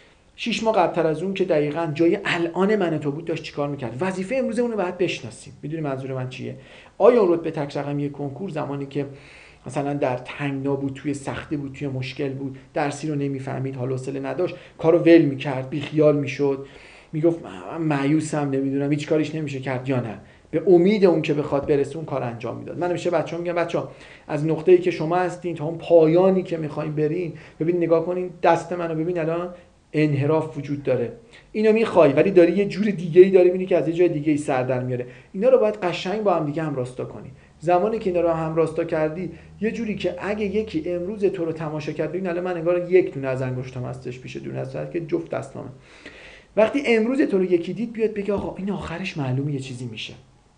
6 ماه قبلتر از اون که دقیقاً جای الان من تو بود داشت چیکار میکرد؟ وظیفه امروز اون رو باید بشناسیم. میدونی منظور من چیه؟ آیا اون رتبه تک رقمی کنکور زمانی که مثلا در تنگنا بود، توی سختی بود، توی مشکل بود، درسی رو نمیفهمید، حال و حوصله نداشت، کارو ول میکرد، بی خیال میشد، میگفت مایوسم، نمیدونم هیچ کاریش نمیشه کرد، یا نه به امید اون که بخواد برسه اون کار انجام میداد؟ من همیشه بچه‌ها میگم بچه‌ها از نقطه‌ای که شما هستین تا اون پایانی که می‌خواید برین، ببین نگاه کنین دست منو ببین، الان انحراف وجود داره، اینو میخوای ولی داری یه جور دیگه‌ای داری می‌بینی که از یه جای دیگه‌ای سر در میاره. اینا رو باید قشنگ با هم دیگه همراستا کنی. زمانی که اینا رو همراستا کردی یه جوری که اگه یکی امروز تو رو تماشا کرد، ببین الان من انگار یک دونه از انگشتام هستش پیش دونه از که جفت دستامه، وقتی امروز تو رو یکی دید بیاد بگه آقا این آخرش معلومه یه چیزی میشه.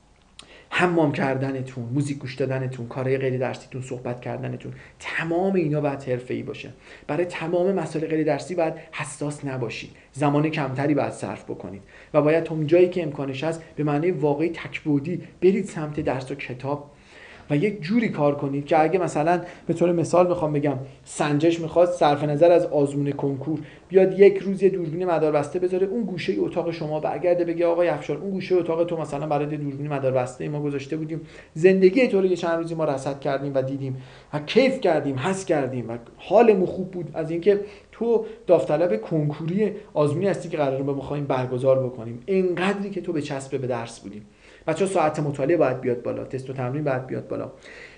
حمام کردنتون، موزیک گوش دادنتون، کارهای غیر درسیتون، صحبت کردنتون، تمام اینا باید حرفه‌ای باشه. برای تمام مسائل غیر درسی باید حساس نباشید. زمان کمتری باید صرف بکنید و باید اون جایی که امکانش هست به معنی واقعی تکبودی برید سمت درس و کتاب و یک جوری کار کنید که اگه مثلا به طور مثال بخوام بگم سنجش میخواد صرف نظر از آزمون کنکور بیاد یک روز یه دوربین مداربسته بذاره اون گوشه اتاق شما، برگرده بگه آقای افشار اون گوشه اتاق تو مثلا برای دوربین مداربسته ما گذاشته بودیم، زندگی تو رو یه چند روزی ما رصد کردیم و دیدیم و کیف کردیم، حس کردیم و حالمون خوب بود از اینکه تو داوطلب کنکوری آزمونی هستی که قراره ما بخوایم برگزار بکنیم، اینقدری که تو به چسب به درس بودیم. بچه‌ها ساعت مطالعه باید بیاد بالا، تست و تمرین باید بیاد بالا.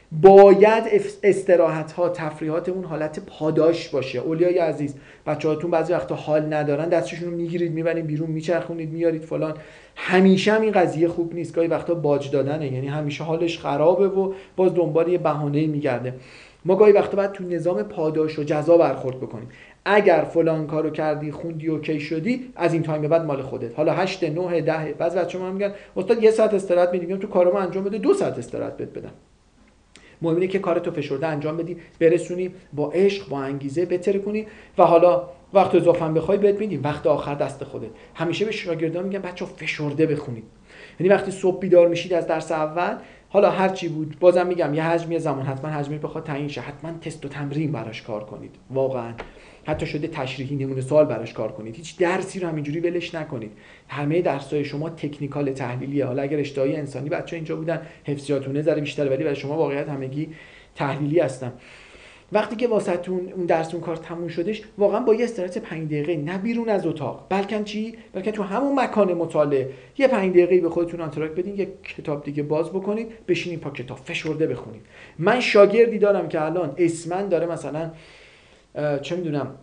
باید استراحت ها تفریحاتمون حالت پاداش باشه. اولیای عزیز، بچه‌هاتون بعضی وقتا حال ندارن، دستشون رو میگیرید میبرید بیرون، میچرخونید میارید فلان. همیشه هم این قضیه خوب نیست، گاهی وقتا باج دادنه، یعنی همیشه حالش خرابه و باز دنبال یه بهانه‌ای میگرده. ما گاهی وقتا باید تو نظام پاداش و جزا برخورد بکنیم. اگر فلان کارو کردی، خوندی، اوکی شدی، از این تایم به بعد مال خودت. حالا 8 9 10 بعضی بچه‌ها میگن استاد یه ساعت استراحت میدیم، تو کارامو انجام بده 2 ساعت استراحت بدم. مهم اینه که کارتو فشرده انجام بدی، برسونی، با عشق، با انگیزه بهتر کنی و حالا وقت اضافه هم بخوای بهت میدیم، وقت آخر دست خودت. همیشه به شاگردان میگم بچه‌ها فشرده بخونید. یعنی وقتی صبح بیدار میشید از درس اول، حالا هر چی بود، بازم میگم یه حجمی زمان حتما حجمی بخواد تعیین شه، حتما تست و تمرین براش کار کنید. واقعا حتی شده تشریحی نمونه سوال براش کار کنید. هیچ درسی رو همینجوری ولش نکنید. همه درس‌های شما تکنیکال تحلیلیه. حالا اگر اشتهای انسانی بچه‌ها اینجا بودن، حفظیاتونه ذره بیشتره، ولی برای شما واقعیت همگی تحلیلی هستن. وقتی که واسهتون اون درس اون کار تموم شدش، واقعا با یه استراحت 5 دقیقه، نه بیرون از اتاق، بلکه تو همون مکان مطالعه یه 5 دقیقه به خودتون آنتراک بدین، یه کتاب دیگه باز بکنید، بشینید پا کتاب فشرده بخونید. من شاگردی دارم که الان اسمن داره مثلا چه میدونم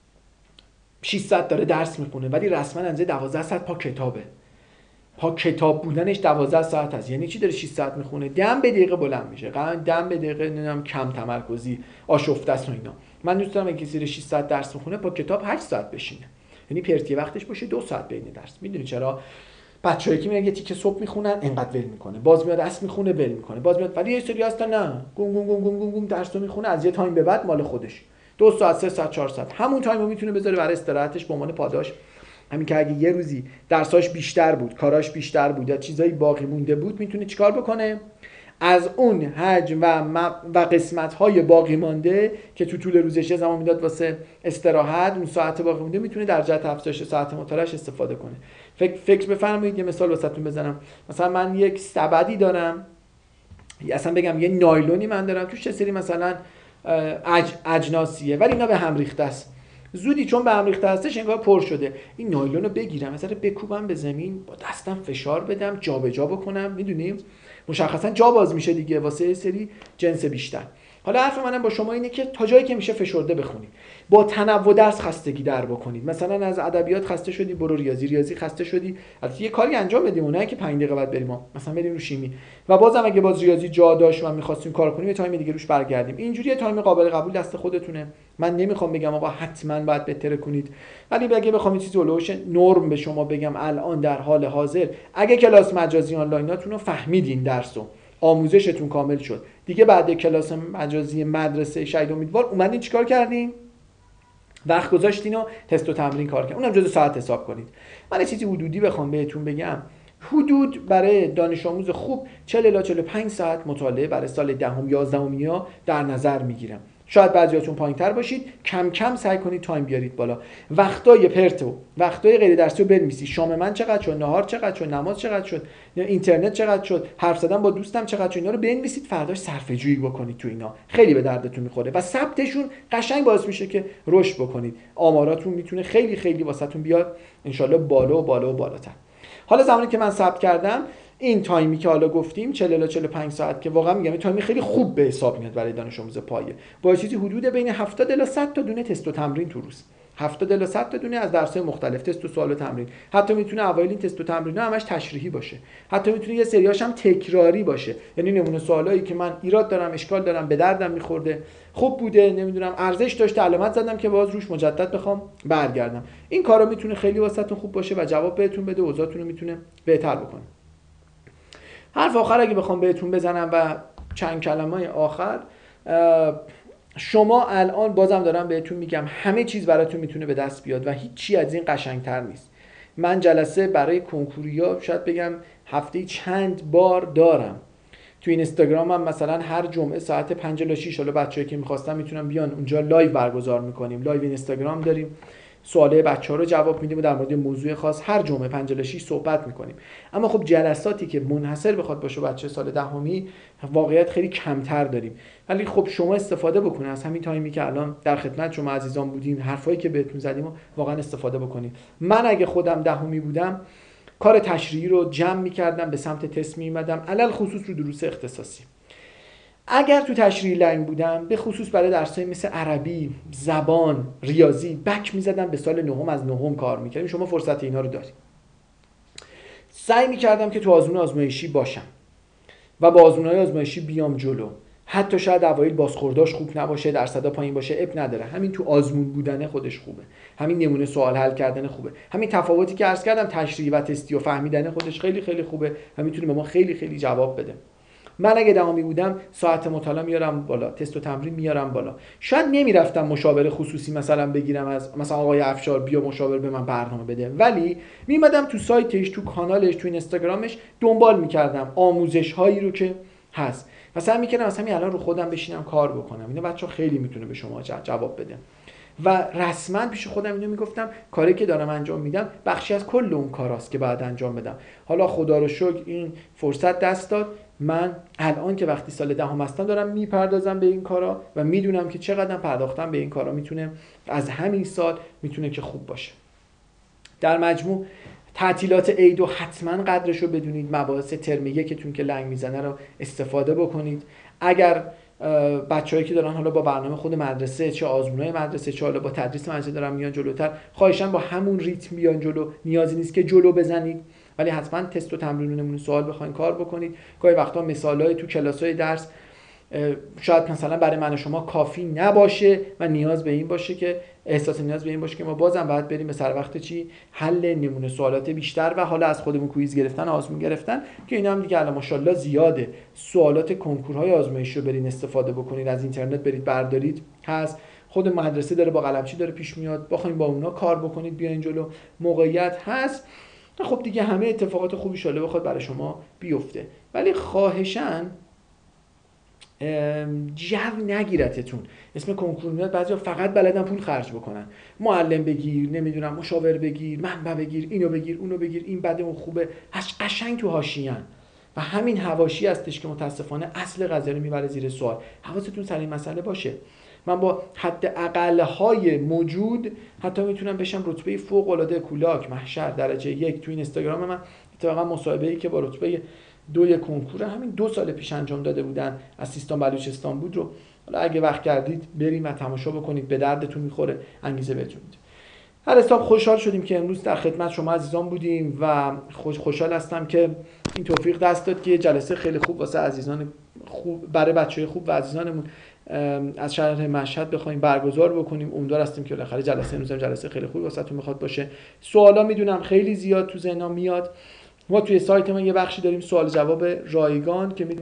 600 داره درس میخونه، ولی رسما اندازه 12 ساعت پا کتابه. پا کتاب بودنش 12 ساعت هست. یعنی چی داره 6 ساعت میخونه؟ دم به دقیقه بلند میشه. دم به دقیقه نمیدونم کم تمرکزی، آشفته است و اینا. من دوست دارم اگه کسی 6 ساعت درس میخونه پا کتاب 8 ساعت بشینه. یعنی پرتی وقتش باشه 2 ساعت بین درس. میدونی چرا؟ بچه‌ای که میگن یه تیکه صبح میخونن انقدر ول میکنه، باز میاد درس میخونه ول میکنه، باز میاد، ولی یه سری هستن نه، گم گم گم گم گم درس رو میخونه، از یه تایم به بعد مال خودش 2 ساعت 3 ساعت 4 ساعت همون تایم رو میتونه بذاره برای استراحتش به عنوان پاداش. همین که اگه یه روزی درساش بیشتر بود، کاراش بیشتر بود یا چیزایی باقی مونده بود، میتونه چیکار بکنه؟ از اون حجم و قسمت‌های باقی مانده که تو طول روزش زمان میداد واسه استراحت، اون ساعت باقی مونده میتونه در جهت افزایش ساعت مطالعه‌اش استفاده کنه. فکر بفرمایید یه مثال واسهتون بزنم. مثلا من یک سبدی دارم، اصلا بگم یه نایلونی من دارم، توش چه سری مثلا اجناسیه، ولی اینا به هم ریخته است. زودی چون به هم ریخته هستش انگار پر شده. این نایلون رو بگیرم مثلا بکوبم به زمین، با دستم فشار بدم، جابجا بکنم، میدونیم مشخصا جا باز میشه دیگه واسه سری جنس بیشتر. حالا حرف منم با شما اینه که تا جایی که میشه فشرده بخونید. با تنوع درس خستگی در بکنید. مثلا از ادبیات خسته شدی برو ریاضی خسته شدی، البته یه کاری انجام بدیم، اونایی که 5 دقیقه بعد بریم مثلا بریم رو شیمی، و بازم اگه باز ریاضی جا داشت و می‌خواستیم کار کنیم یه تایم دیگه روش برگردیم. اینجوری تایم قابل قبول دست خودتونه. من نمیخوام بگم آقا حتما باید بهتر کنید، ولی اگه بخوام این چیزی اولوش نرم به شما بگم الان در حال حاضر، اگه کلاس مجازی آنلایناتون رو فهمیدین، درسو آموزشتون کامل شد دیگه، بعد کلاس مجازی مدرسه شهید امیدوار اومدین چیکار کردین؟ وقت گذاشتین و تست و تمرین کار کردین، اونم جزء ساعت حساب کنید. من چیزی حدودی بخوام بهتون بگم، حدود برای دانش آموز خوب 40 الی 45 ساعت مطالعه برای سال دهم 11 در نظر میگیرم. شاید بعضیاتون پایین‌تر باشید، کم کم سعی کنید تایم بیارید بالا. وقتای پرتو، وقتای غیر درسی رو بنویسید. شام من چقدر شد، نهار چقدر شد، نماز چقدر شد، اینترنت چقدر شد، حرف زدن با دوستم چقدر شد، اینا رو بنویسید، فرداش صرفه‌جویی بکنید تو اینا. خیلی به دردتون میخوره و ثبتشون قشنگ باعث میشه که رشد بکنید. آماراتون میتونه خیلی خیلی واسهتون بیاد ان شاءالله بالا و بالا و بالاتر. حالا زمانی که من ثبت کردم، این تایمی که حالا گفتیم 40 الی 45 ساعت که واقعا میگم این تایمی خیلی خوب به حساب میاد برای دانش آموز پایه، با چیزی حدود بین 70 الی 100 تا دونه تست و تمرین تو روز. 70 الی 100 تا دونه از درس‌های مختلف، تست و سوال و تمرین. حتی میتونه اوایل این تست و تمرین‌ها همش تشریحی باشه، حتی میتونه یه سریاش هم تکراری باشه. یعنی نمونه سوالایی که من ایراد دارم، اشکال دارم، به دردم میخورده، خوب بوده، نمیدونم ارزش داشته، علامت زدم که باز روش مجدد بخوام برگردم. این کارا میتونه خیلی واسهتون خوب باشه و جواب بهتون بده، اوضاعتون رو میتونه بهتر بکنه. حرف آخر اگه بخوام بهتون بزنم و چند کلمه آخر، شما الان بازم دارم بهتون میگم همه چیز براتون میتونه به دست بیاد و هیچی از این قشنگتر نیست. من جلسه برای کنکوریا شاید بگم هفته چند بار دارم. تو اینستاگرام هم مثلا هر جمعه ساعت 5 الی 6 حالا بچه‌ای که می‌خواستن میتونن بیان اونجا لایو برگزار می‌کنیم. لایو اینستاگرام داریم، سوالای بچه‌ها رو جواب میدیم و در مورد موضوع خاص هر جمعه 5 الی 6 صحبت می‌کنیم. اما خب جلساتی که منحصر بخواد باشه بچه سال دهمی واقعیت خیلی کمتر داریم. ولی خب شما استفاده بکنید از همین تایمی که الان در خدمت شما عزیزان بودیم، حرفایی که بهتون زدیم و واقعا استفاده بکنید. من اگه خودم دهمی بودم کار تشریحی رو جمع می‌کردم، به سمت تست می‌اومدم، علل خصوص رو دروس اختصاصی. اگر تو تشریح لنگ بودم، به خصوص برای درسایی مثل عربی، زبان، ریاضی، بک میزدم به سال نهم، از نهم کار میکردیم. شما فرصت اینا رو دارید. سعی میکردم که تو آزمون آزمایشی باشم و با آزمون‌های آزمایشی بیام جلو. حتی شاید اوایل بازخورداش خوب نباشه، درصدا پایین باشه، اب نداره. همین تو آزمون بودن خودش خوبه. همین نمونه سوال حل کردن خوبه. همین تفاوتی که عرض کردم تشریحی و تستی و فهمیدن خودش خیلی خیلی خوبه و میتونه به ما خیلی خیلی جواب بده. من اگه دهمی بودم ساعت مطالعه میارم بالا، تست و تمرین میارم بالا. شاید نمیرفتم مشاور خصوصی مثلا بگیرم از مثلا آقای افشار بیا مشاور به من برنامه بده، ولی میمدم تو سایتش، تو کانالش، تو اینستاگرامش دنبال میکردم آموزش هایی رو که هست. مثلا میکنم مثلا همین الان رو خودم بشینم کار بکنم. اینا بچه‌ها خیلی میتونه به شما جواب بده. و رسما پیش خودم اینو میگفتم کاری که دارم انجام میدم بخشی از کل اون کاراست که بعد انجام بدم. حالا خدا رو شکر این فرصت دست داد. من الان که وقتی سال دهم هستم دارم میپردازم به این کارا و میدونم که چقدر پرداختم به این کارا میتونه از همین سال میتونه که خوب باشه. در مجموع تعطیلات عید و حتما قدرش رو بدونید. مباحث ترم یکتون که لنگ میزنه رو استفاده بکنید. اگر بچه‌هایی که دارن حالا با برنامه خود مدرسه، چه آزمونای مدرسه، چه حالا با تدریس مدرسه دارن میان جلوتر، خواهشاً با همون ریتم بیان جلو. نیازی نیست که جلو بزنید، ولی حتما تست و تمرین و نمونه سوال بخواید کار بکنید. گاهی وقتا مثالای تو کلاس‌های درس شاید مثلا برای من و شما کافی نباشه و نیاز به این باشه که احساس نیاز به این باشه که ما بازم باید بریم به سر وقت چی حل نمونه سوالات بیشتر و حالا از خودمون کویز گرفتن، آزمون گرفتن، که اینا هم دیگه الان ماشاءالله زیاده. سوالات کنکورهای آزمایشی رو برید استفاده بکنید، از اینترنت برید بردارید، هست. خود مدرسه داره با قلمچی داره پیش میاد، بخواید با اونا کار بکنید بیاین جلو، موقعیت هست. خب دیگه همه اتفاقات خوبی ان بخواد برای شما بیفته، ولی خواهشاً جو نگیرتتون. اسم کنکور میاد بعضیا فقط بلدن پول خرج بکنن، معلم بگیر، نمیدونم مشاور بگیر، منبع بگیر، اینو بگیر، اونو بگیر، این بده اون خوبه، قشنگ تو حاشیه‌ان و همین حواشی هستش که متاسفانه اصل قضیه رو میبره زیر سوال. حواستون سر این مسئله باشه. من با حد اقل‌های موجود حتی میتونم بشم رتبه فوق العاده کولاک محشر درجه 1 تو اینستاگرام من. اتفاقا مصاحبه‌ای که با رتبه 2 کنکور همین 2 سال پیش انجام داده بودن از سیستان بلوچستان بود رو حالا اگه وقت کردید بریم و تماشا بکنید، به دردتون میخوره، انگیزه بهتون میده. هر حساب خوشحال شدیم که امروز در خدمت شما عزیزان بودیم و خوشحال هستم که این توفیق دست داد که جلسه خیلی خوب واسه عزیزان خوب برای بچهای خوب و عزیزانمون از شهر مشهد بخوایم برگزار بکنیم. امیدوار هستیم که بالاخره جلسه امروز جلسه خیلی خوبی واسهتون میخواد باشه. سوالا میدونم خیلی زیاد تو ذهنم میاد. ما توی سایت ما یه بخشی داریم سوال جواب رایگان که